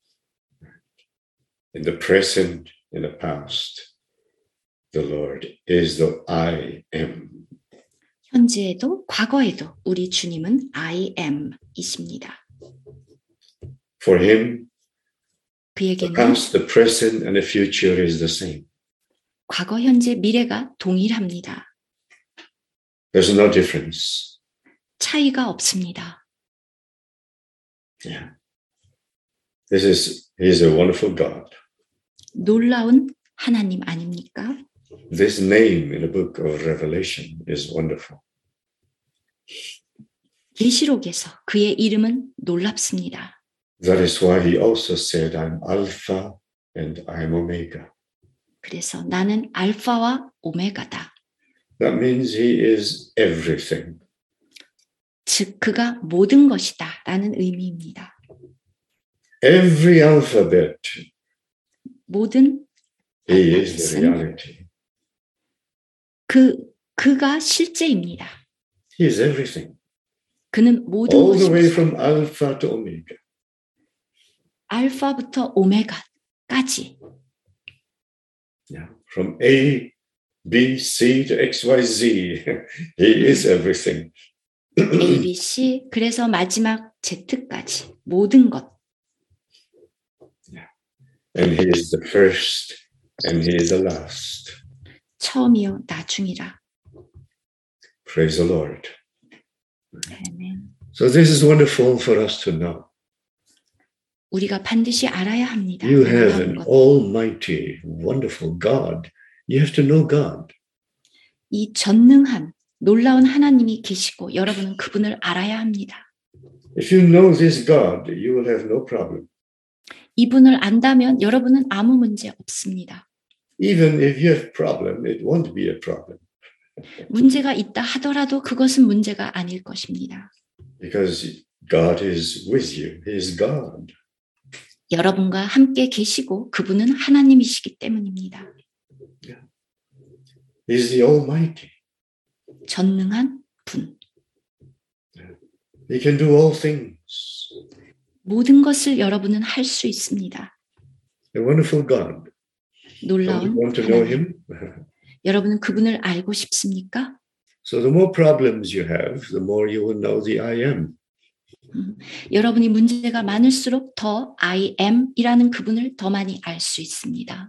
In the present, in the past, the Lord is the I am. 현재에도 과거에도 우리 주님은 I am이십니다. For him, the 그에게는 past, the present, and the future is the same. 과거, 현재, 미래가 동일합니다. There's no difference. 차이가 없습니다. Yeah. This is, he is a wonderful God. 놀라운 하나님 아닙니까? This name in the book of Revelation is wonderful. 계시록에서 그의 이름은 놀랍습니다. That is why he also said, I'm Alpha and I'm Omega. 그래서 나는 알파와 오메가다. That means he is everything. 즉 그가 모든 것이다 라는 의미입니다. Every alphabet, 모든 he is the 알파벳은 reality. 그, 그가 실제입니다. He is everything. 그는 모든 All the way 것입니다. from Alpha to Omega. 알파부터 오메가까지 Yeah. From A, B, C to X, Y, Z. He is everything. A, B, C 그래서 마지막 Z까지 모든 것. And he is the first and he is the last. 처음이요 나중이라. Praise the Lord. 아멘. So this is wonderful for us to know. 우리가 반드시 알아야 합니다. You have 놀라운 an 것. almighty, wonderful God. You have to know God. 이 전능한 놀라운 하나님이 계시고 여러분은 그분을 알아야 합니다. If you know this God, you will have no problem. 이분을 안다면 여러분은 아무 문제 없습니다. Even if you have problem, it won't be a problem. 문제가 있다 하더라도 그것은 문제가 아닐 것입니다. Because God is with you. He is God. 여러분과 함께 계시고 그분은 하나님이시기 때문입니다. He is the Almighty. 전능한 분. He can do all things. 모든 것을 여러분은 할 수 있습니다. A wonderful God. Don't 놀라운 you want to know 하나님. him? 여러분은 그분을 알고 싶습니까? So the more problems you have, the more you will know the I am. 음, 여러분이 문제가 많을수록 더 I am이라는 그분을 더 많이 알 수 있습니다.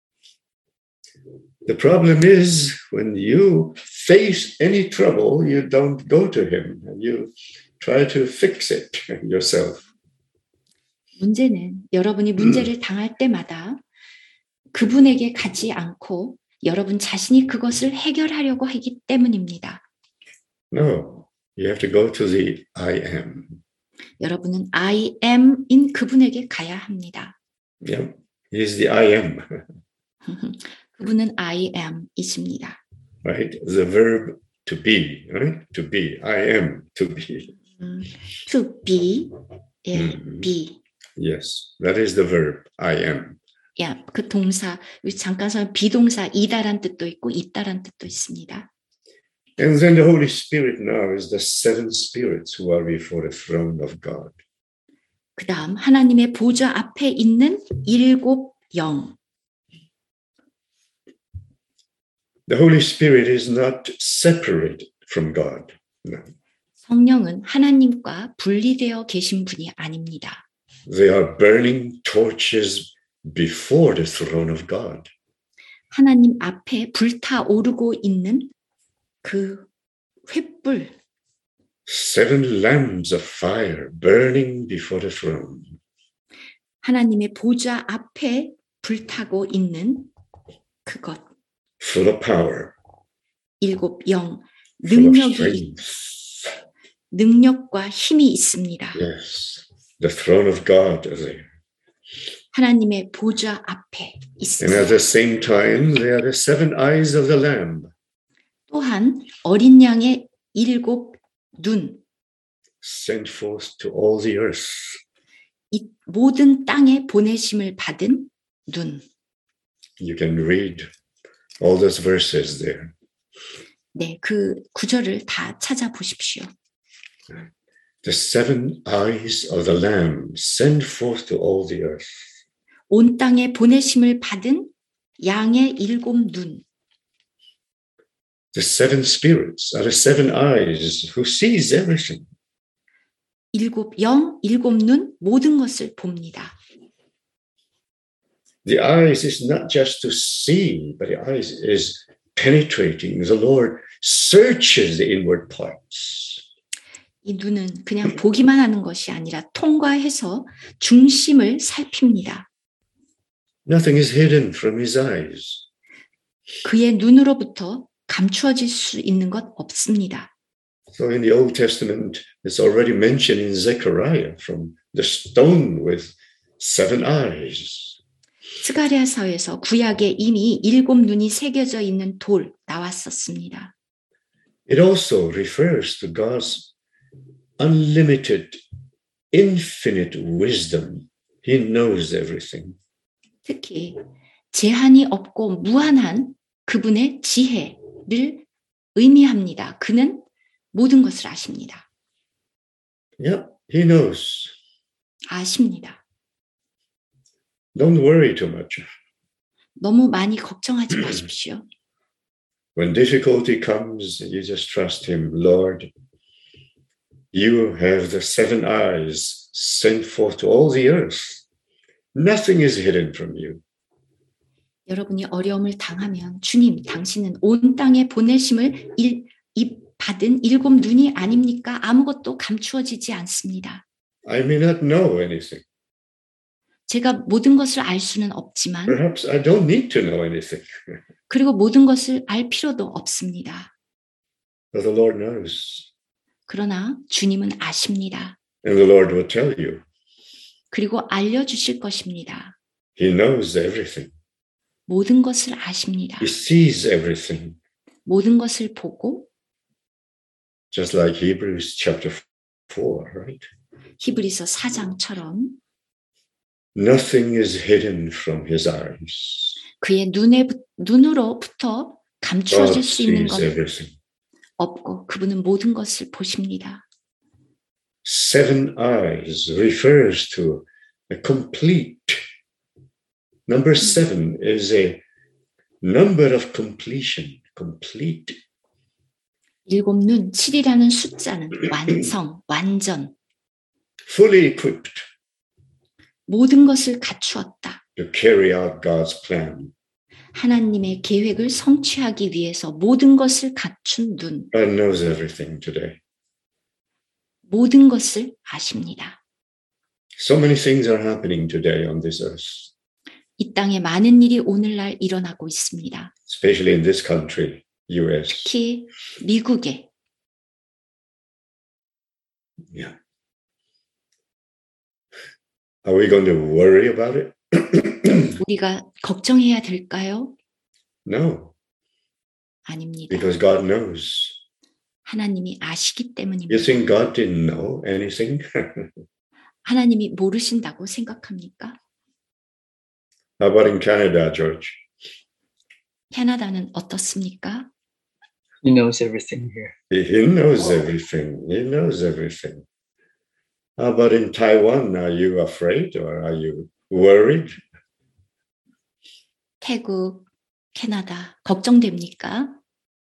The problem is when you face any trouble, you don't go to him and you try to fix it yourself. 문제는 여러분이 문제를 당할 때마다 그분에게 가지 않고 여러분 자신이 그것을 해결하려고 하기 때문입니다. No, you have to go to the I am. 여러분은 I am인 그분에게 가야 합니다. Yeah, he's the I am, 그분은 I am이십니다. right? The verb to be, right? To be, I am to be. 음, to be, 예, 음. be. Yes, that is the verb, I am. 야, 그 동사, 잠깐 서 비동사 이다란 뜻도 있고 있다란 뜻도 있습니다. And then the Holy Spirit now is the seven spirits who are before the throne of God. 그 다음 하나님의 보좌 앞에 있는 일곱 영. The Holy Spirit is not separated from God. No. 성령은 하나님과 분리되어 계신 분이 아닙니다. They are burning torches before the throne of God. 하나님 앞에 불타오르고 있는 그 횃불, Seven lamps of fire burning before the throne. 하나님의 보좌 앞에 불타고 있는 그것, Full of power, 일곱 영, full of 능력이, strength. 능력과 힘이 있습니다. Yes, the throne of God is there. 하나님의 보좌 앞에 And at 있습니다. the same time, there are the seven eyes of the Lamb. 또한 어린 양의 일곱 눈, Sent forth to all the earth. 이 모든 땅에 보내심을 받은 눈. You can read all those verses there. 네, 그 구절을 다 찾아보십시오. The seven eyes of the Lamb sent forth to all the earth. 온 땅에 보내심을 받은 양의 일곱 눈. The seven spirits are the seven eyes who sees everything. 일곱 영, 일곱 눈, 모든 것을 봅니다. The eyes is not just to see, but the eyes is penetrating. The Lord searches the inward parts. 이 눈은 그냥 보기만 하는 것이 아니라 통과해서 중심을 살핍니다. Nothing is hidden from his eyes. 그의 눈으로부터 감추어질 수 있는 것 없습니다. So in the Old Testament, it's already mentioned in Zechariah from the stone with seven eyes. 스가랴서에서 구약에 이미 일곱 눈이 새겨져 있는 돌 나왔었습니다. It also refers to God's unlimited, infinite wisdom. He knows everything. 특히 제한이 없고 무한한 그분의 지혜를 의미합니다. 그는 모든 것을 아십니다. Yeah, he knows. 아십니다. Don't worry too much. 너무 많이 걱정하지 마십시오. When difficulty comes, you just trust him. Lord, you have the seven eyes sent forth to all the earth. Nothing is hidden from you. 여러분이 어려움을 당하면 주님, 당신은 온 땅에 보내심을 일, 이 받은 일곱 눈이 아닙니까? 아무것도 감추어지지 않습니다. I may not know anything. 제가 모든 것을 알 수는 없지만 Perhaps I don't need to know anything. 그리고 모든 것을 알 필요도 없습니다. But the Lord knows. 그러나 주님은 아십니다. And the Lord will tell you. 그리고 알려주실 것입니다. He knows everything. 모든 것을 아십니다. He sees everything. 모든 것을 보고 Just like Hebrews chapter four, right? 히브리서 사 장처럼 Nothing is hidden from his eyes. 그의 눈에, 눈으로부터 감추어질 God 수 있는 sees 건 everything. 없고 그분은 모든 것을 보십니다. Seven eyes refers to a complete. Number seven is a number of completion, complete. 일곱 눈, 칠이라는 숫자는 완성, 완전, Fully equipped 모든 것을 갖추었다. to carry out God's plan. 하나님의 계획을 성취하기 위해서 모든 것을 갖춘 눈, God knows everything today. 모든 것을 아십니다. So many things are happening today on this earth. 이 땅에 많은 일이 오늘날 일어나고 있습니다. especially in this country, U S. 특히 미국에 Yeah. Are we going to worry about it? 우리가 걱정해야 될까요? No, 아닙니다. because God knows. 하나님이 아시기 You 때문입니다. think God didn't know anything? 하나님이 모르신다고 생각합니까? How about in Canada, George? 캐나다는 어떻습니까? He knows everything here. He, he knows everything. He knows everything. How about in Taiwan? Are you afraid or are you worried? 태국, 캐나다 걱정됩니까?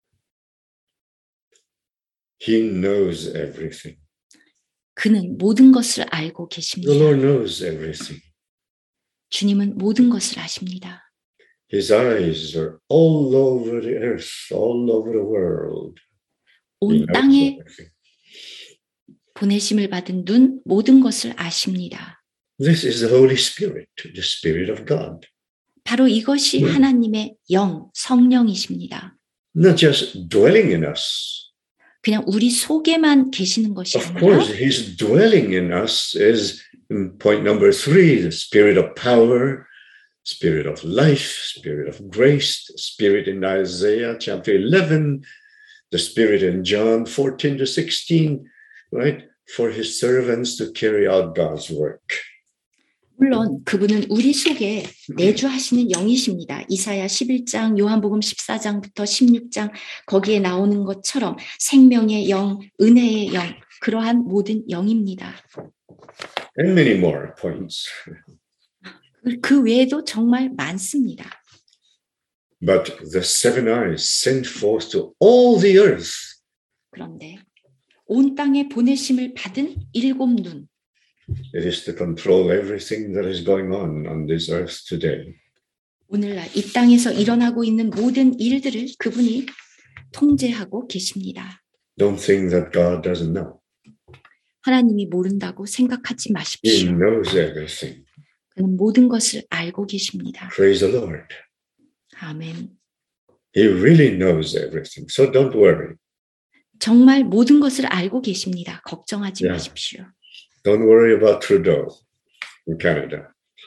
He knows everything. 그는 모든 것을 알고 The 계십니다. Lord knows everything. 주님은 모든 것을 아십니다. His eyes are all over the earth, all over the world. He 온 knows 땅에 everything. 보내심을 받은 눈 모든 것을 아십니다. This is the Holy Spirit, the Spirit of God. 바로 이것이 하나님의 영, 성령이십니다. Not just dwelling in us. 그냥 우리 속에만 계시는 것이 Of 아니라 course, His dwelling in us is in point number three, the Spirit of power, Spirit of life, Spirit of grace, the Spirit in Isaiah chapter eleven, the Spirit in John fourteen to sixteen, right? For His servants to carry out God's work. 물론 그분은 우리 속에 내주하시는 영이십니다. 이사야 십일 장, 요한복음 십사 장부터 십육 장 거기에 나오는 것처럼 생명의 영, 은혜의 영, 그러한 모든 영입니다. And many more points. 그 외에도 정말 많습니다. But the seven eyes sent forth to all the earth. 그런데 온 땅에 보내심을 받은 일곱 눈, It is to control everything that is going on on this earth today. 오늘날 이 땅에서 일어나고 있는 모든 일들을 그분이 통제하고 계십니다. Don't think that God doesn't know. 하나님이 모른다고 생각하지 He 마십시오. knows everything. 그는 모든 것을 알고 계십니다. Praise the Lord. 아멘. He really knows everything. So don't worry. 정말 모든 것을 알고 계십니다. 걱정하지 Yeah. 마십시오. Don't worry about Trudeau in Canada.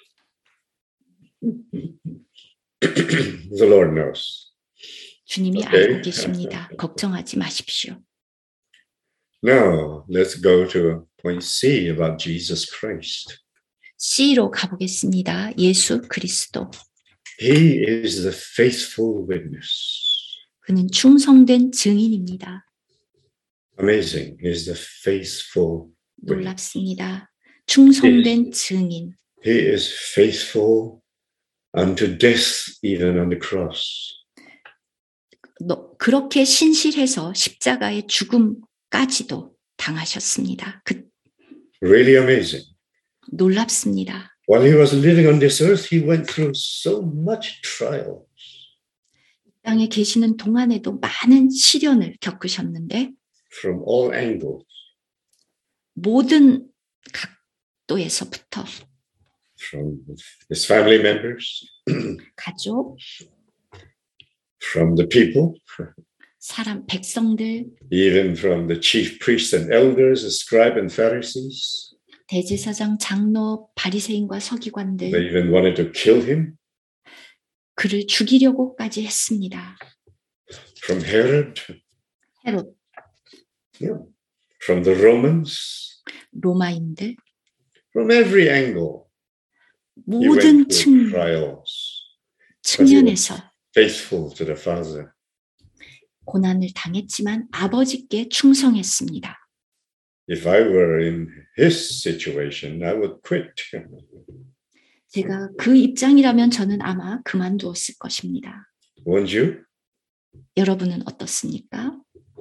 The Lord knows. 주님이 Okay. 알고 계십니다. 걱정하지 마십시오. Now, let's go to point C about Jesus Christ. C로 가보겠습니다. 예수 그리스도. He is the faithful witness. 그는 충성된 증인입니다. Amazing. He is the faithful witness. 놀랍습니다. 충성된 증인. He is faithful unto death, even on the cross. 너, 그렇게 신실해서 십자가의 죽음까지도 당하셨습니다. 그, Really amazing. 놀랍습니다. While he was living on this earth, he went through so much trial. 땅에 계시는 동안에도 많은 시련을 겪으셨는데 From all angles, 모든 각도에서부터 from his family members, 가족, from the people, 사람, 백성들, even from the chief priests and elders, the scribes and Pharisees. 대제사장, 장로, 바리새인과 They 서기관들 even wanted to kill him. 그를 죽이려고까지 했습니다. From Herod, 헤롯, yeah. From the Romans, 로마인들 from every angle. He 모든 went through 측, trials, 측면에서 faithful to the Father. 고난을 당했지만 아버지께 충성했습니다. If I were in his situation, I would quit. 제가 그 입장이라면 저는 아마 그만두었을 것입니다. Won't you? 여러분은 어떻습니까?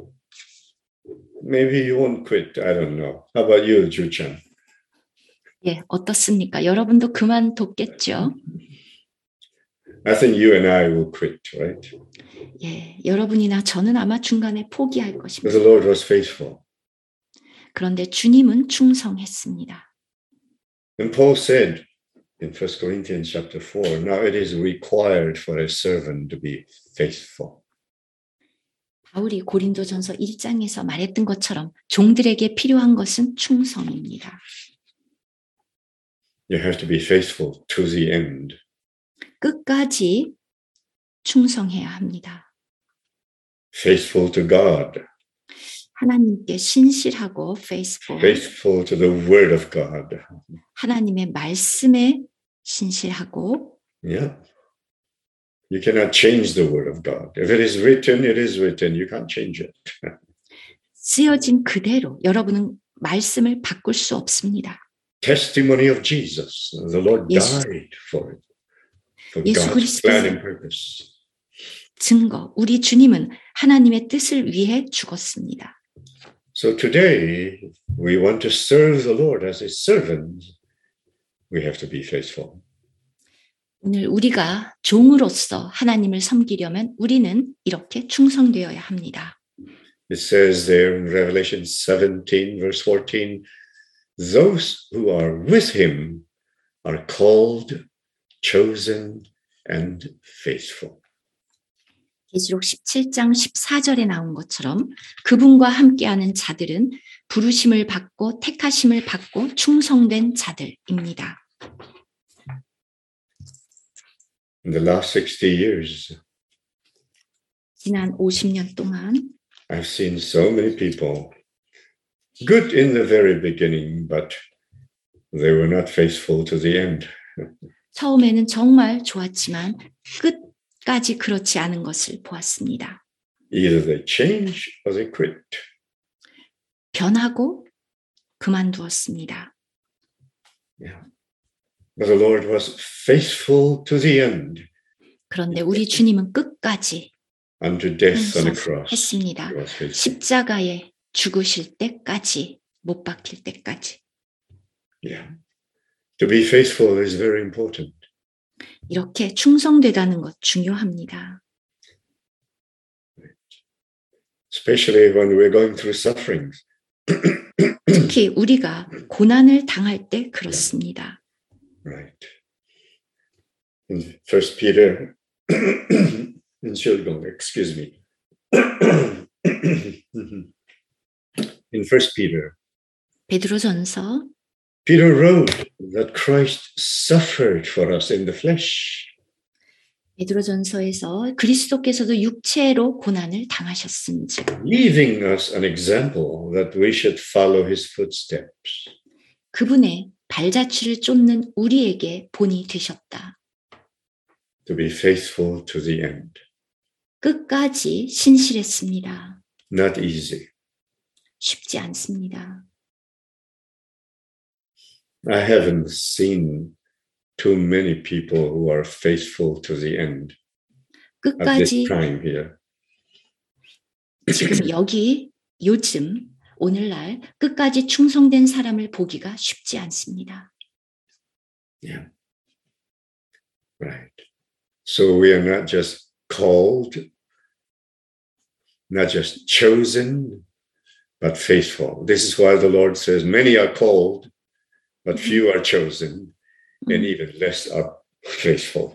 Maybe you won't quit. I don't know. How about you, Ju-chan? 예, 어떻습니까? 여러분도 그만뒀겠죠? I think you and I will quit, right? 예, 여러분이나 저는 아마 중간에 포기할 Because 것입니다. the Lord was faithful. 그런데 주님은 충성했습니다. And Paul said, in First Corinthians chapter four, now it is required for a servant to be faithful. 바울이 고린도전서 일 장에서 말했던 것처럼 종들에게 필요한 것은 충성입니다. You have to be faithful to the end. 끝까지 충성해야 합니다. Faithful to God. 하나님께 신실하고 faithful. Faithful to the word of God. 하나님의 말씀에 신실하고. Yeah. You cannot change the word of God. If it is written, it is written. You can't change it. 쓰여진 그대로 여러분은 말씀을 바꿀 수 없습니다. Testimony of Jesus. The Lord 예수, died for it. For 예수 God's plan and 그리스도의 purpose. 증거, 우리 주님은 하나님의 뜻을 위해 죽었습니다. So today, we want to serve the Lord as His servants. We have to be faithful. 오늘 우리가 종으로서 하나님을 섬기려면 우리는 이렇게 충성되어야 합니다. It says there in Revelation seventeen, verse fourteen, those who are with Him are called, chosen, and faithful. 계시록 십칠 장 십사 절에 나온 것처럼 그분과 함께하는 자들은 부르심을 받고 택하심을 받고 충성된 자들입니다. In the last sixty years, 지난 오십 년 동안 I've seen so many people, good in the very beginning, but they were not faithful to the end. 처음에는 정말 좋았지만 끝까지 그렇지 않은 것을 보았습니다. Either they change or they quit. 변하고 그만두었습니다. Yeah. But the Lord was faithful to the end. 그런데 우리 주님은 끝까지 Unto death on a cross. 했습니다. He was faithful. 십자가에 죽으실 때까지, 못 박힐 때까지. Yeah. To be faithful is very important. 이렇게 충성되다는 것 중요합니다. Especially when we're going through sufferings. 특히 우리가 고난을 당할 때 그렇습니다. Right. In First Peter, in Shilgong, excuse me. In First Peter, 베드로전서 Peter wrote that Christ suffered for us in the flesh. 베드로전서에서 그리스도께서도 육체로 고난을 당하셨은즉 leaving us an example that we should follow his footsteps. 그분의 발자취를 쫓는 우리에게 본이 되셨다. To be faithful to the end. 끝까지 신실했습니다. Not easy. 쉽지 않습니다. I haven't seen too many people who are faithful to the end at this 끝까지 time here. 지금 여기 요즘 오늘날 끝까지 충성된 사람을 보기가 쉽지 않습니다. Yeah. Right. So we are not just called, not just chosen, but faithful. This is why the Lord says, many are called, but few are chosen, and even less are faithful.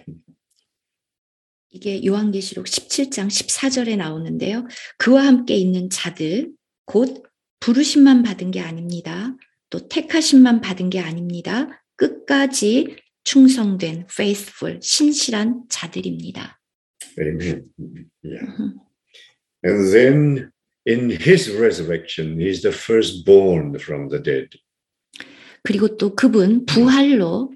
이게 요한계시록 십칠 장 십사 절에 나오는데요. 그와 함께 있는 자들, 곧 부르심만 받은 게 아닙니다. 또 택하심만 받은 게 아닙니다. 끝까지 충성된, faithful, 신실한 자들입니다. Amen. Yeah. And then in his resurrection, he's the firstborn from the dead. 그리고 또 그분 부활로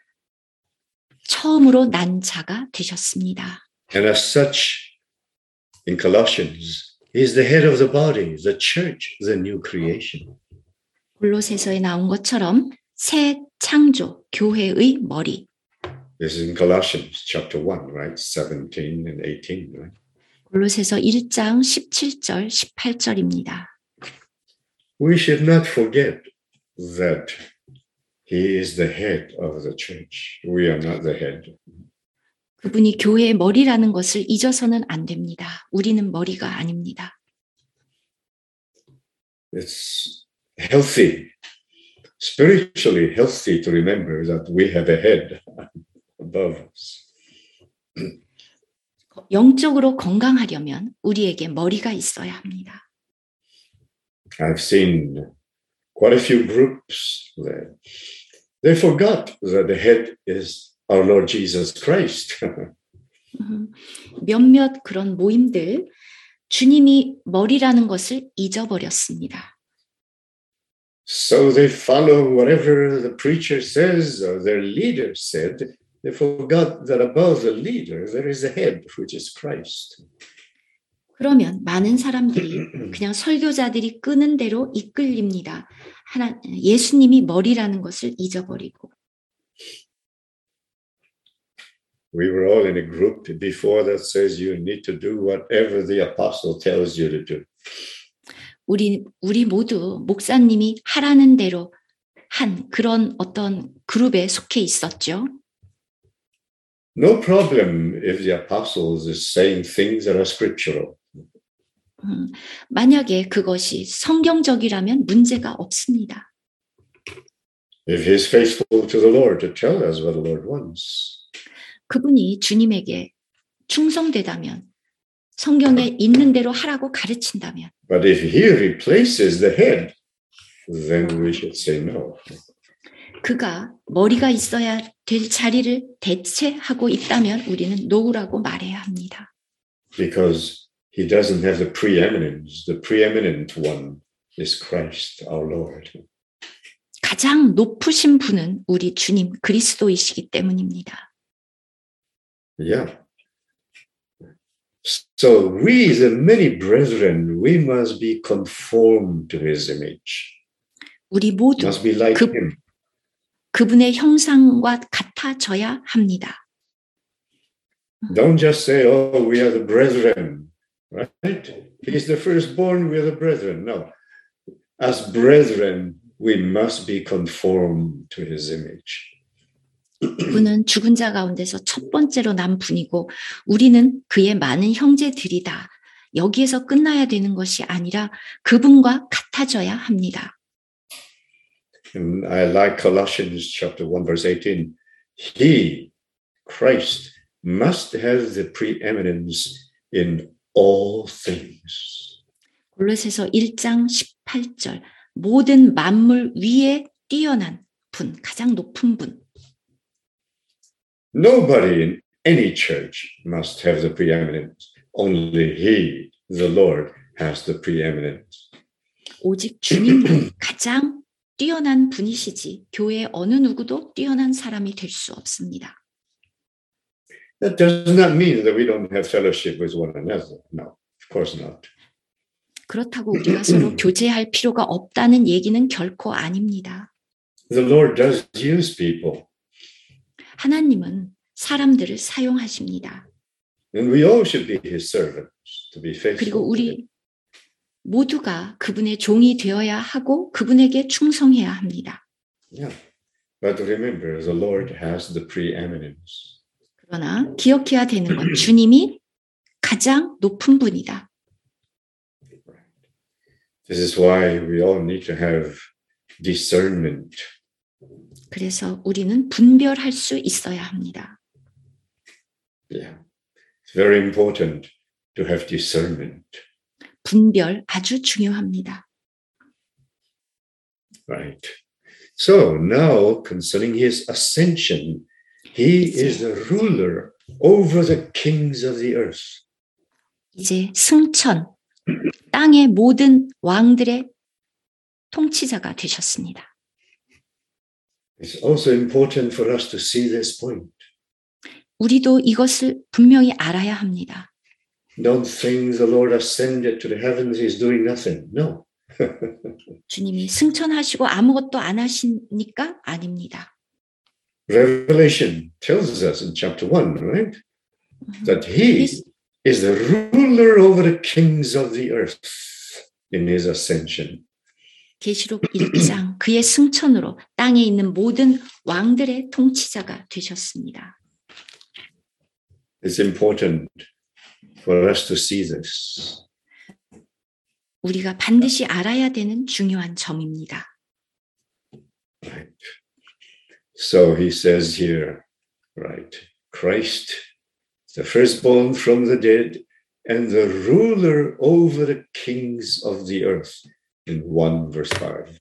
처음으로 난 자가 되셨습니다. And as such, in Colossians, he's the head of the body, the church, the new creation. 골로새서에 나온 것처럼 새 창조, 교회의 머리. This is in Colossians chapter one, right? seventeen and eighteen, right? 골로새서 일 장 십칠 절, 십팔 절입니다. We should not forget that he is the head of the church. We are not the head. 그분이 교회의 머리라는 것을 잊어서는 안 됩니다. 우리는 머리가 아닙니다. It's healthy spiritually healthy to remember that we have a head above us. 영적으로 건강하려면 우리에게 머리가 있어야 합니다. I've seen quite a few groups that they forgot that the head is our Lord Jesus Christ. 몇몇 그런 모임들 주님이 머리라는 것을 잊어버렸습니다. So they follow whatever the preacher says or their leader said. They forgot that above the leader there is a head, which is Christ. 그러면 많은 사람들이 그냥 설교자들이 끄는 대로 이끌립니다. 하나, 예수님이 머리라는 것을 잊어버리고. We were all in a group before that says you need to do whatever the apostle tells you to do. 우리 우리 모두 목사님이 하라는 대로 한 그런 어떤 그룹에 속해 있었죠. No problem if the apostles is saying things that are scriptural. 음, 만약에 그것이 성경적이라면 문제가 없습니다. If he is faithful to the Lord to tell us what the Lord wants. 그분이 주님에게 충성되다면 성경에 있는 대로 하라고 가르친다면. But if he replaces the head, then we should say no. 그가 머리가 있어야 될 자리를 대체하고 있다면 우리는 노우라고 말해야 합니다. Because he doesn't have the preeminence. The preeminent one is Christ, our Lord. 가장 높으신 분은 우리 주님 그리스도이시기 때문입니다. Yeah. So we, the many brethren, we must be conformed to his image. 우리 모두 must be like 그, him. 그분의 형상과 같아져야 합니다. Don't just say, oh, we are the brethren, right? He's the firstborn, we are the brethren. No. As brethren, we must be conformed to his image. 그분은 죽은 자 가운데서 첫 번째로 난 분이고 우리는 그의 많은 형제들이다. 여기에서 끝나야 되는 것이 아니라 그분과 같아져야 합니다. And I like Colossians chapter one, verse eighteen. He, Christ, must have the preeminence in all things. 골로새서 일 장 십팔 절 모든 만물 위에 뛰어난 분, 가장 높은 분. Nobody in any church must have the preeminence. Only he, the Lord, has the preeminence. 오직 주님이 가장 뛰어난 분이시지 교회 어느 누구도 뛰어난 사람이 될 수 없습니다. That does not mean that we don't have fellowship with one another. No, of course not. 그렇다고 우리가 서로 교제할 필요가 없다는 얘기는 결코 아닙니다. The Lord does use people. 하나님은 사람들을 사용하십니다. And we all should be his servants to be faithful. 그리고 우리 모두가 그분의 종이 되어야 하고 그분에게 충성해야 합니다. Yeah. But remember, the Lord has the preeminence. 그러나 기억해야 되는 건 주님이 가장 높은 분이다. This is why we all need to have discernment. 그래서 우리는 분별할 수 있어야 합니다. Yeah. It's very important to have discernment. 분별 아주 중요합니다. Right. So now concerning his ascension, he is the ruler over the kings of the earth. 이제 승천, 땅의 모든 왕들의 통치자가 되셨습니다. It's also important for us to see this point. 우리도 이것을 분명히 알아야 합니다. Don't think the Lord ascended to the heavens, he's doing nothing. No. 주님이 승천하시고 아무것도 안 하시니까 아닙니다. Revelation tells us in chapter one, right? That he is the ruler over the kings of the earth in his ascension. 계시록 일 장 그의 승천으로 땅에 있는 모든 왕들의 통치자가 되셨습니다. It's important for us to see this. 우리가 반드시 알아야 되는 중요한 점입니다. Right. So he says here, right, Christ, the firstborn from the dead, and the ruler over the kings of the earth, in one verse five.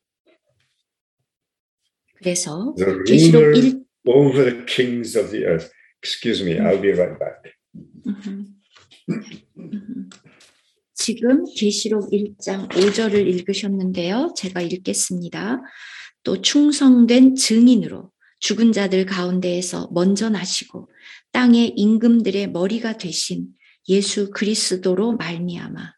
그래서 The 계시록 ruler 일 over the kings of the earth. Excuse me, I'll be right back. 음흠. 음흠. 지금 계시록 일 장 오 절을 읽으셨는데요. 제가 읽겠습니다. 또 충성된 증인으로 죽은 자들 가운데에서 먼저 나시고 땅의 임금들의 머리가 되신 예수 그리스도로 말미암아.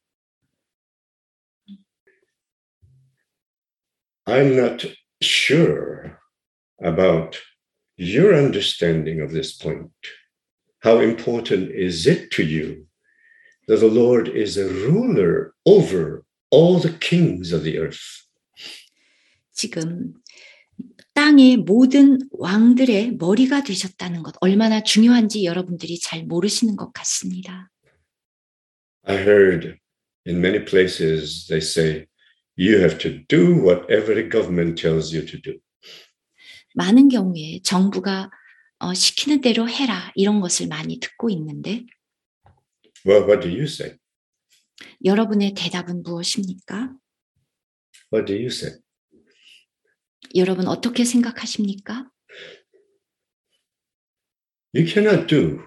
I'm not sure about your understanding of this point. How important is it to you that the Lord is a ruler over all the kings of the earth? 지금 땅의 모든 왕들의 머리가 되셨다는 것 얼마나 중요한지 여러분들이 잘 모르시는 것 같습니다. I heard in many places they say you have to do whatever the government tells you to do. 많은 경우에 정부가 어, 시키는 대로 해라 이런 것을 많이 듣고 있는데 Well, what do you say? 여러분의 대답은 무엇입니까? What do you say? 여러분 어떻게 생각하십니까? You cannot do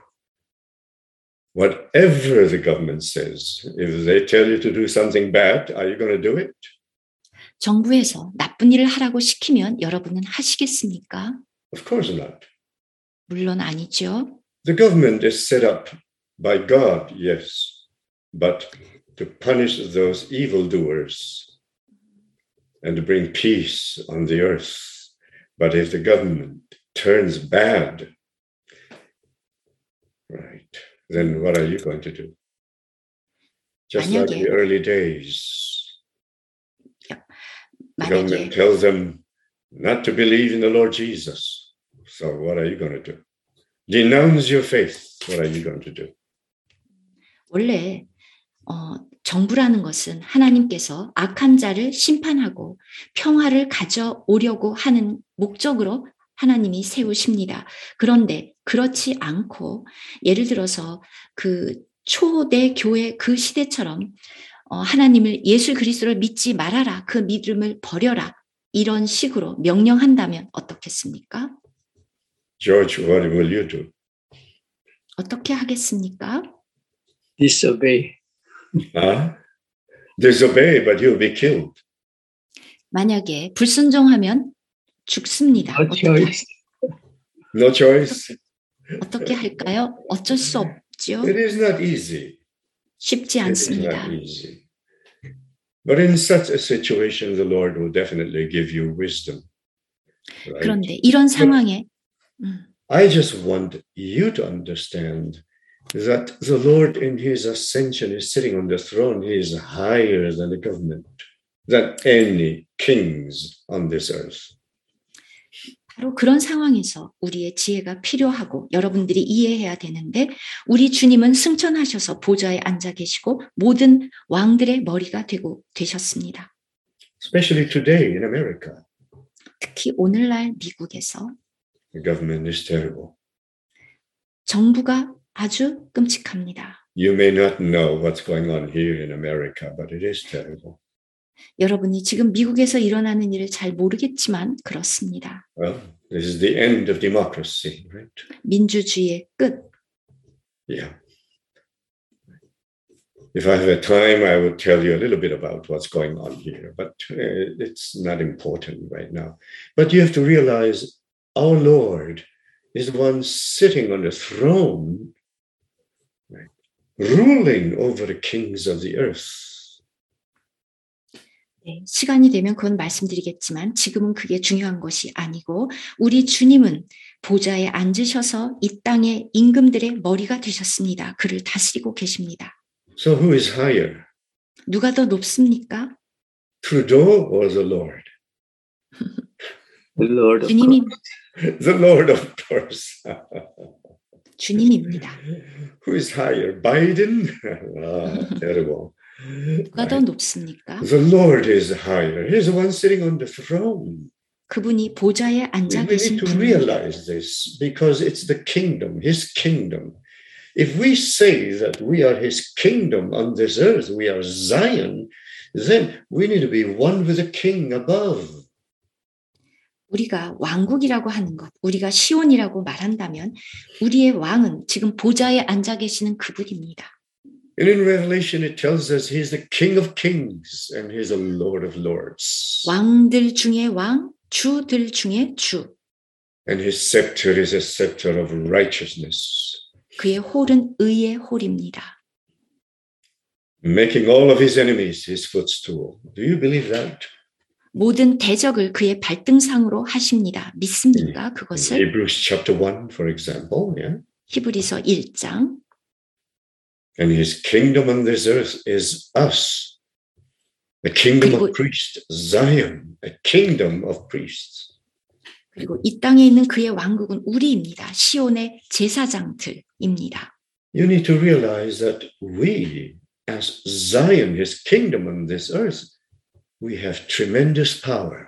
whatever the government says. If they tell you to do something bad, are you going to do it? 정부에서 나쁜 일을 하라고 시키면 여러분은 하시겠습니까? Of course not. 물론 아니죠. The government is set up by God, yes, but to punish those evildoers and to bring peace on the earth. But if the government turns bad, right, then what are you going to do? Just like 만약에, the early days, the 만약에 government tells them not to believe in the Lord Jesus. So what are you going to do? Denounce your faith. What are you going to do? 원래 어, 정부라는 것은 하나님께서 악한 자를 심판하고 평화를 가져오려고 하는 목적으로 하나님이 세우십니다. 그런데 그렇지 않고 예를 들어서 그 초대 교회 그 시대처럼 어, 하나님을 예수 그리스도를 믿지 말아라. 그 믿음을 버려라. 이런 식으로 명령한다면 어떻겠습니까? George, what will you do? 어떻게 하겠습니까? Disobey. Huh? Disobey, but you'll be killed. 만약에 불순종하면 죽습니다. No 어떻게, choice. No choice. 어떻게 할까요? 어쩔 수 없죠. It is not easy. 쉽지 It is 않습니다. not easy. But in such a situation, the Lord will definitely give you wisdom. Right? 그런데 이런 상황에 음, I just want you to understand that the Lord in his ascension is sitting on the throne. He is higher than the government, than any kings on this earth. 바로 그런 상황에서 우리의 지혜가 필요하고 여러분들이 이해해야 되는데 우리 주님은 승천하셔서 보좌에 앉아 계시고 모든 왕들의 머리가 되고 되셨습니다. Especially today in America, 특히 오늘날 미국에서 the government is terrible. 정부가 아주 끔찍합니다. You may not know what's going on here in America, but it is terrible. 여러분이 지금 미국에서 일어나는 일을 잘 모르겠지만 그렇습니다. Well, this is the end of democracy, right? 민주주의의 끝. Yeah. If I have a time, I would tell you a little bit about what's going on here, but uh, it's not important right now. But you have to realize our Lord is the one sitting on the throne, right, ruling over the kings of the earth. 네, 시간이 되면 그건 말씀드리겠지만 지금은 그게 중요한 것이 아니고 우리 주님은 보좌에 앉으셔서 이 땅의 임금들의 머리가 되셨습니다. 그를 다스리고 계십니다. So who is higher? 누가 더 높습니까? Trudeau or the Lord? The Lord of 주님이, God. The Lord, of course. 주님입니다. Who is higher? Biden? Ah, terrible. 누가 더 높습니까? The Lord is higher. He's the one sitting on the throne. 그분이 보좌에 We, 앉아 we need 계신 to 분입니다. realize this because it's the kingdom, his kingdom. If we say that we are his kingdom on this earth, we are Zion, then we need to be one with the king above. 우리가 왕국이라고 하는 것, 우리가 시온이라고 말한다면 우리의 왕은 지금 보좌에 앉아 계시는 그분입니다. And in Revelation, it tells us he's the King of kings and he's the Lord of lords. 왕들 중에 왕, 주들 중에 주. And his scepter is a scepter of righteousness, 그의 홀은 의의 홀입니다. making all of his enemies his footstool. Do you believe that? 모든 대적을 그의 발등상으로 하십니다. 믿습니까? In 그것을 Hebrews chapter one, for example, yeah. 히브리서 일 장. And his kingdom on this earth is us, the kingdom 그리고- of priests, Zion, a kingdom of priests. 그리고 이 땅에 있는 그의 왕국은 우리입니다. 시온의 제사장들입니다. You need to realize that we, as Zion, his kingdom on this earth, we have tremendous power.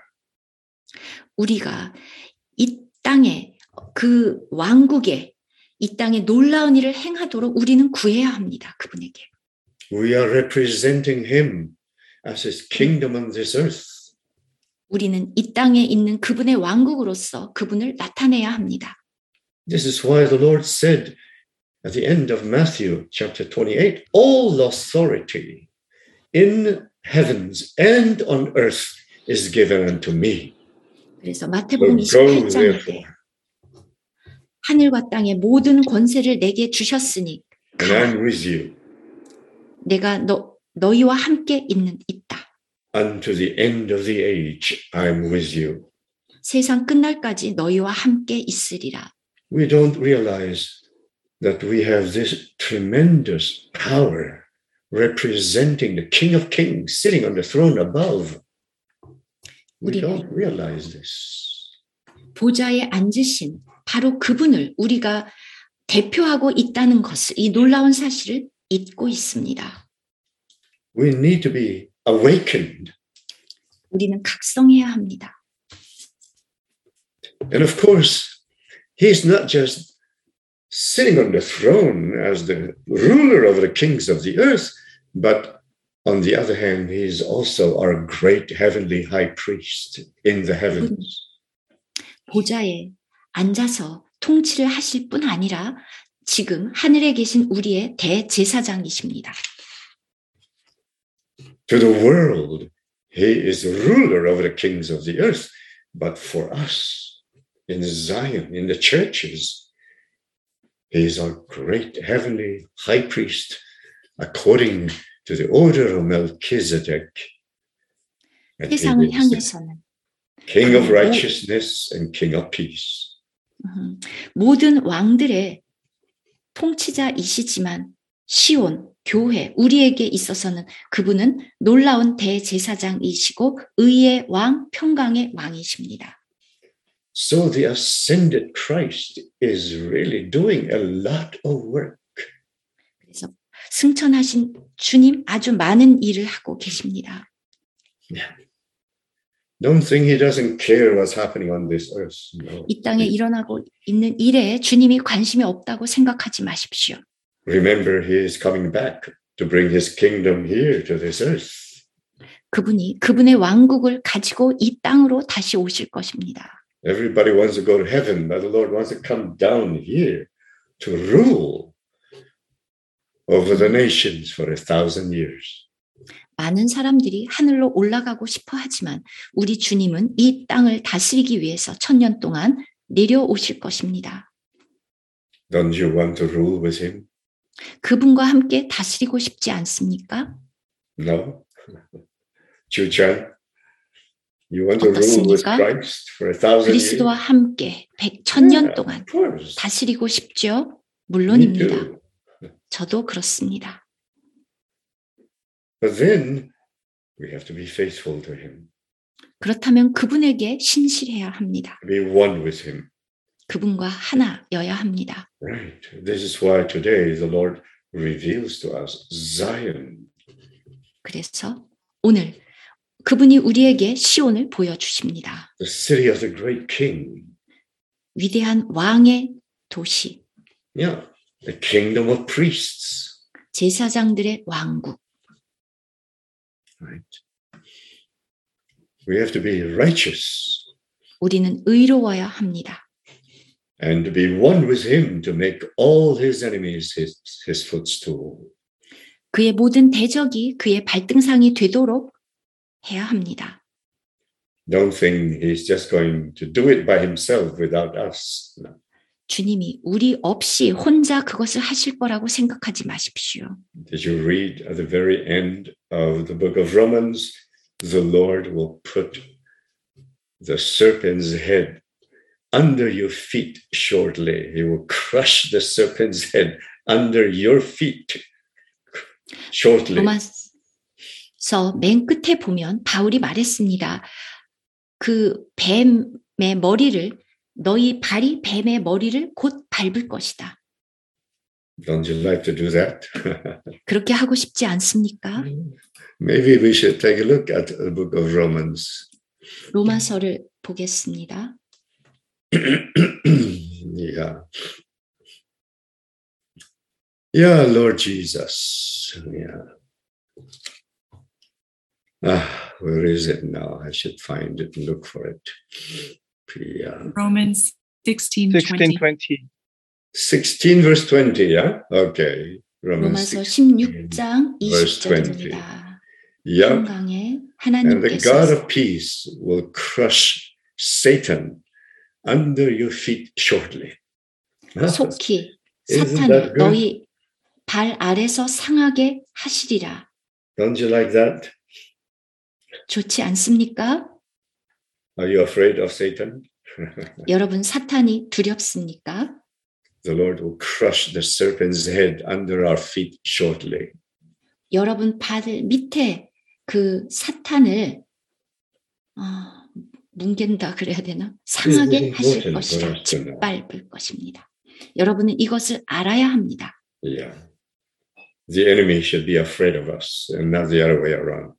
우리가 이 땅에 그 왕국에 이 땅에 놀라운 일을 행하도록 우리는 구해야 합니다. 그분에게. We are representing him as his kingdom on this earth. 우리는 이 땅에 있는 그분의 왕국으로서 그분을 나타내야 합니다. This is why the Lord said at the end of Matthew chapter twenty-eight, all authority in heavens and on earth is given unto me. 그래서 So 마태복음 go 이십팔 장에 therefore, 하늘과 땅의 모든 권세를 내게 주셨으니 and I'm with you 내가 너, 너희와 함께 있는 있다. unto the end of the age. I'm with you. 세상 끝날까지 너희와 함께 있으리라. We don't realize that we have this tremendous power representing the King of Kings sitting on the throne above. We 우리는 don't realize this. 보좌에 앉으신 바로 그분을 우리가 대표하고 있다는 것을, 이 놀라운 사실을 잊고 있습니다. We need to be awakened. 우리는 각성해야 합니다. And of course, he's not just sitting on the throne as the ruler of the kings of the earth, but on the other hand, he's also our great heavenly high priest in the heavens. 보좌에 앉아서 통치를 하실 뿐 아니라 지금 하늘에 계신 우리의 대제사장이십니다. To the world, he is ruler over the kings of the earth, but for us in Zion, in the churches, he is our great heavenly high priest according to the order of Melchizedek. And he 세상을 is the 향해서는 King of righteousness and King of peace. 음, 모든 왕들의 통치자이시지만 시온, 교회, 우리에게 있어서는 그분은 놀라운 대제사장이시고 의의 왕, 평강의 왕이십니다. So the ascended Christ is really doing a lot of work. 그래서 승천하신 주님 아주 많은 일을 하고 계십니다. Don't think he doesn't care what's happening on this earth. No. 이 땅에 일어나고 있는 일에 주님이 관심이 없다고 생각하지 마십시오. Remember, he is coming back to bring his kingdom here to this earth. 그분이 그분의 왕국을 가지고 이 땅으로 다시 오실 것입니다. Everybody wants to go to heaven, but the Lord wants to come down here to rule over the nations for a thousand years. 많은 사람들이 하늘로 올라가고 싶어 하지만 우리 주님은 이 땅을 다스리기 위해서 천년 동안 내려오실 것입니다. Don't you want to rule with him? 그분과 함께 다스리고 싶지 않습니까? No? Chu-chan, you want to rule with 어떻습니까? Christ for a thousand years? 그리스도와 함께 백천년 Yeah, 동안 of course. 다스리고 싶죠? Me 물론입니다. too. 저도 그렇습니다. But then we have to be faithful to him, 그렇다면 그분에게 신실해야 합니다. be one with him. 그분과 하나여야 합니다. Right. This is why today the Lord reveals to us Zion. 그래서 오늘 그분이 우리에게 시온을 보여주십니다. the city of the great king. 위대한 왕의 도시, Yeah, the kingdom of priests. 제사장들의 왕국. Right? We have to be righteous 우리는 의로워야 합니다. and to be one with him to make all his enemies his, his footstool. 그의 모든 대적이 그의 발등상이 되도록 해야 합니다. Don't think he's just going to do it by himself without us. No. 주님이 우리 없이 혼자 그것을 하실 거라고 생각하지 마십시오. Did you read at the very end of the book of Romans? The Lord will put the serpent's head under your feet shortly. He will crush the serpent's head under your feet shortly. 로마서 맨 끝에 보면 바울이 말했습니다. 그 뱀의 머리를 너희 발이 뱀의 머리를 곧 밟을 것이다. Don't you like to do that? 그렇게 하고 싶지 않습니까? Maybe we should take a look at the book of Romans. 로마서를 보겠습니다. Yeah. Yeah, Lord Jesus. Yeah. Ah, where is it now? I should find it and look for it. Yeah. Romans sixteen sixteen twenty. twenty. sixteen verse twenty, yeah? Okay. Romans 로마서 sixteen, 십육 장 verse 이십 twenty. 절입니다. Yep. 평강에 And the God 하나님께서 of peace will crush Satan under your feet shortly. 속히 Isn't 사탄을 that good? 너희 발 아래서 상하게 하시리라. Don't you like that? 좋지 않습니까? Are you afraid of Satan? 여러분 사탄이 두렵습니까? The Lord will crush the serpent's head under our feet shortly. 여러분 발 밑에 그 사탄을 어, 뭉갠다 그래야 되나? 상하게 하실 것이다. 짓밟을 것입니다. 여러분은 이것을 알아야 합니다. Yeah. The enemy should be afraid of us and not the other way around.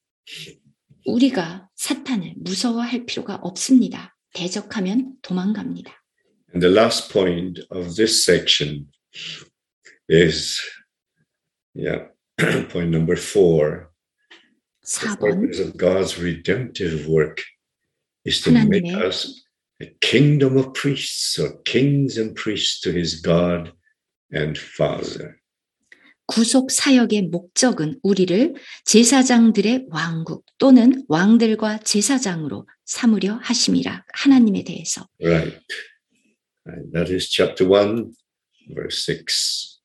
우리가 사탄을 무서워할 필요가 없습니다. 대적하면 도망갑니다. And the last point of this section is, yeah, point number four. The 사 번 purpose of God's redemptive work is to make 하나님의 us a kingdom of priests or kings and priests to his God and Father. 구속 사역의 목적은 우리를 제사장들의 왕국 또는 왕들과 제사장으로 삼으려 하심이라. 하나님에 대해서. Right. And that is chapter one, verse six.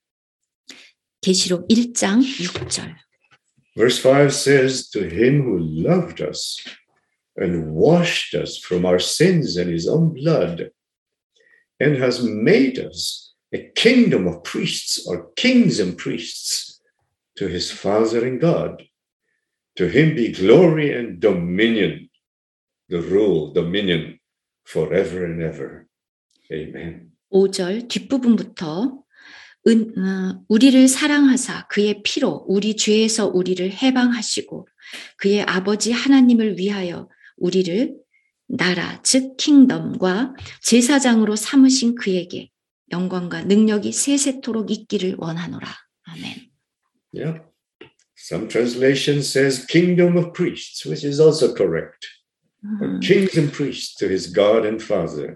계시록 일 장 육 절. Verse five says, to him who loved us and washed us from our sins in his own blood and has made us a kingdom of priests or kings and priests to his Father and God. To him be glory and dominion, the rule, dominion, forever and ever. Amen. 오 절 뒷부분부터 은, 어, 우리를 사랑하사 그의 피로 우리 죄에서 우리를 해방하시고 그의 아버지 하나님을 위하여 우리를 나라 즉 킹덤과 제사장으로 삼으신 그에게 영광과 능력이 세세토록 있기를 원하노라. 아멘. Yeah. Some translation says kingdom of priests, which is also correct. Or 음, kings and priests to his God and Father.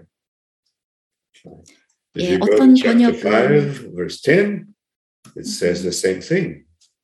If 예, you go 어떤 to chapter 번역은 five, verse ten, it says the same thing.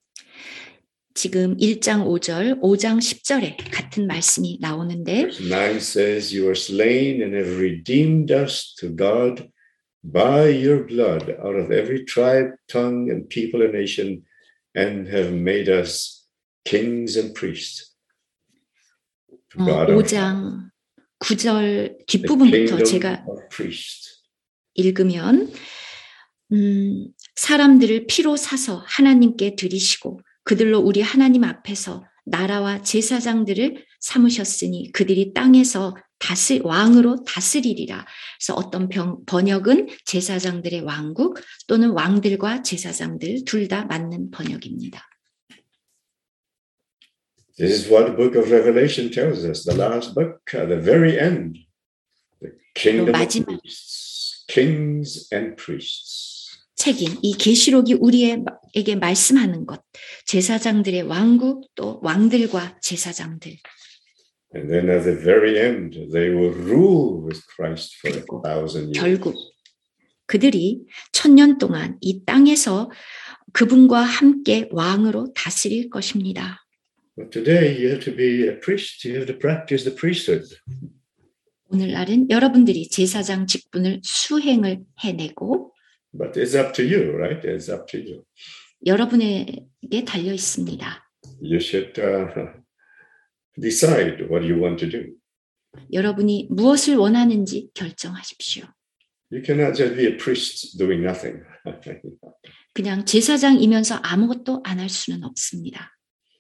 지금 일 장 오 절, 오 장 십 절에 같은 말씀이 나오는데 Verse nine says, you are slain and have redeemed us to God by your blood out of every tribe, tongue, and people and nation, and have made us kings and priests. To 어, God our 오 Father. 장 구 절 The 뒷부분부터 kingdom 제가 of priests. 읽으면 음, 사람들을 피로 사서 하나님께 드리시고 그들로 우리 하나님 앞에서 나라와 제사장들을 삼으셨으니 그들이 땅에서 다스, 왕으로 다스리리라. 그래서 어떤 병, 번역은 제사장들의 왕국 또는 왕들과 제사장들 둘 다 맞는 번역입니다. This is what the book of Revelation tells us, the last book, at the very end. The kingdom of 마지막 priests, kings and priests. 책인 이 계시록이 우리에게 말씀하는 것, 제사장들의 왕국 또 왕들과 제사장들. And then at the very end, they will rule with Christ for a 그리고 thousand years. 결국 그들이 천년 동안 이 땅에서 그분과 함께 왕으로 다스릴 것입니다. But today you have to be a priest. You have to practice the priesthood. 오늘날은 여러분들이 제사장 직분을 수행을 해내고 But it's up to you, right? It's up to you. 여러분에게 달려 있습니다. You should uh, decide what you want to do. 여러분이 무엇을 원하는지 결정하십시오. You cannot just be a priest doing nothing. 그냥 제사장이면서 아무것도 안 할 수는 없습니다.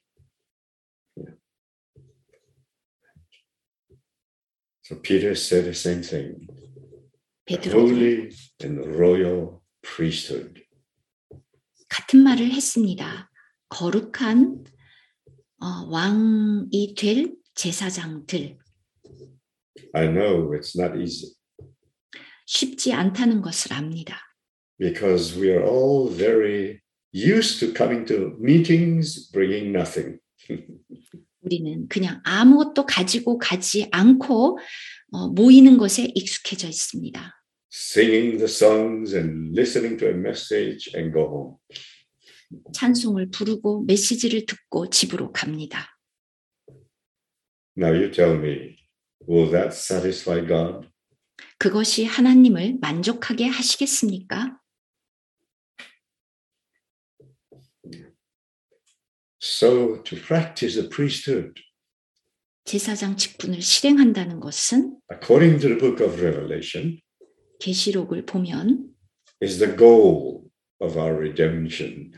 So Peter said the same thing. 베드로도 Holy and royal priesthood. 같은 말을 했습니다. 거룩한 어, 왕이 될 제사장들. I know it's not easy 쉽지 않다는 것을 압니다. because we are all very used to coming to meetings bringing nothing. 우리는 그냥 아무것도 가지고 가지 않고 어, 모이는 것에 익숙해져 있습니다. Singing the songs and listening to a message and go home. 찬송을 부르고 메시지를 듣고 집으로 갑니다. Now you tell me, will that satisfy God? 그것이 하나님을 만족하게 하시겠습니까? So to practice the priesthood, 제사장 직분을 실행한다는 것은 according to the book of Revelation, 계시록을 보면 is the goal of our redemption.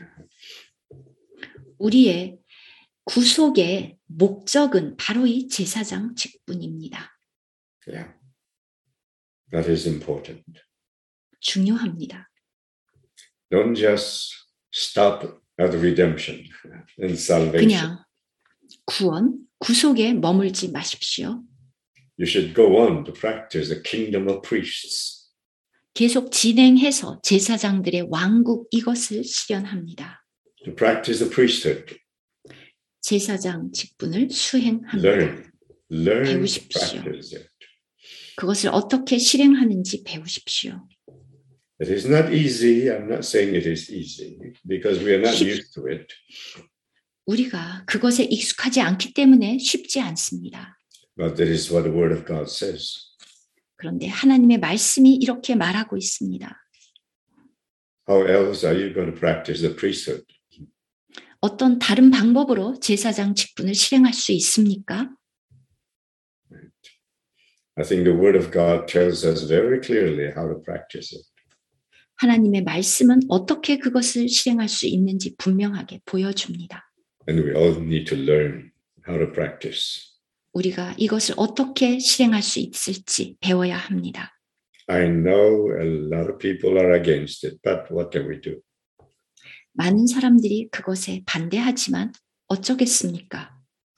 우리의 구속의 목적은 바로 이 제사장 직분입니다. Yeah, that is important. 중요합니다. Don't just stop at redemption and salvation. 그냥 구원, 구속에 머물지 마십시오. You should go on to practice the kingdom of priests. 계속 진행해서 제사장들의 왕국 이것을 실현합니다. To practice the priesthood. 제사장 직분을 수행합니다. Learn. Learn to 배우십시오. practice it. 그것을 어떻게 실행하는지 배우십시오. It is not easy. I'm not saying it is easy because we are not 쉽- used to it. 우리가 그것에 익숙하지 않기 때문에 쉽지 않습니다. But that is what the Word of God says. 그런데 하나님의 말씀이 이렇게 말하고 있습니다. How else are you going to practice the priesthood? 어떤 다른 방법으로 제사장 직분을 실행할 수 있습니까? I think the Word of God tells us very clearly how to practice it. 하나님의 말씀은 어떻게 그것을 실행할 수 있는지 분명하게 보여줍니다. And we all need to learn how to practice. 우리가 이것을 어떻게 실행할 수 있을지 배워야 합니다. I know a lot of people are against it, but what can we do? 많은 사람들이 그것에 반대하지만 어쩌겠습니까?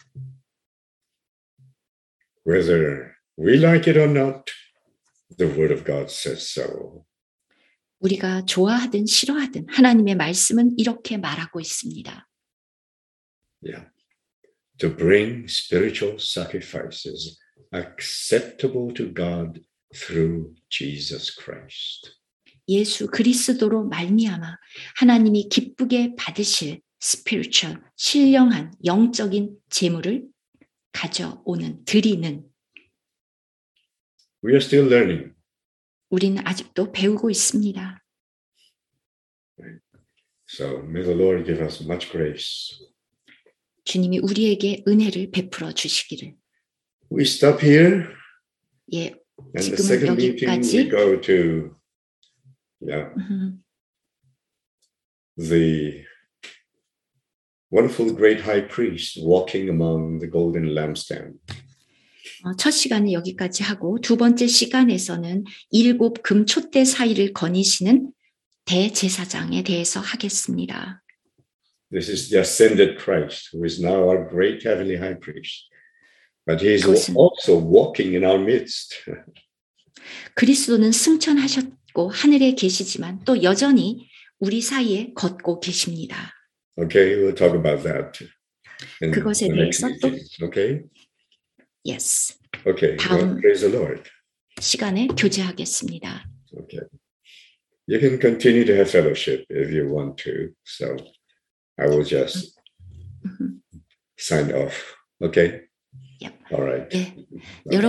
Whether we like it or not, the Word of God says so. 우리가 좋아하든 싫어하든 하나님의 말씀은 이렇게 말하고 있습니다. Yeah. To bring spiritual sacrifices acceptable to God through Jesus Christ. 예수 그리스도로 말미암아 하나님이 기쁘게 받으실 spiritual, 신령한 영적인 제물을 가져오는, 드리는 We are still learning. 우리는 아직도 배우고 있습니다. So may the Lord give us much grace. 주님이 우리에게 은혜를 베풀어 주시기를. We stop here. 예, And the 지금은 second meeting we 여기까지. go to yeah, 음, the wonderful great high priest walking among the golden lampstand. 어, 첫 시간은 여기까지 하고 두 번째 시간에서는 일곱 금 촛대 사이를 거니시는 대제사장에 대해서 하겠습니다. This is the ascended Christ, who is now our great heavenly high priest. But he is 그것은 also walking in our midst. 그리스도는 승천하셨고 하늘에 계시지만 또 여전히 우리 사이에 걷고 계십니다. Okay, we'll talk about that in 그것에 the next 대해서 또 meetings. Okay? yes, Okay, well, 다음 praise the Lord. 시간에 교제하겠습니다. Okay. You can continue to have fellowship if you want to. So I will just Mhm. sign off. Okay? Yep. All right. 예, Bye-bye.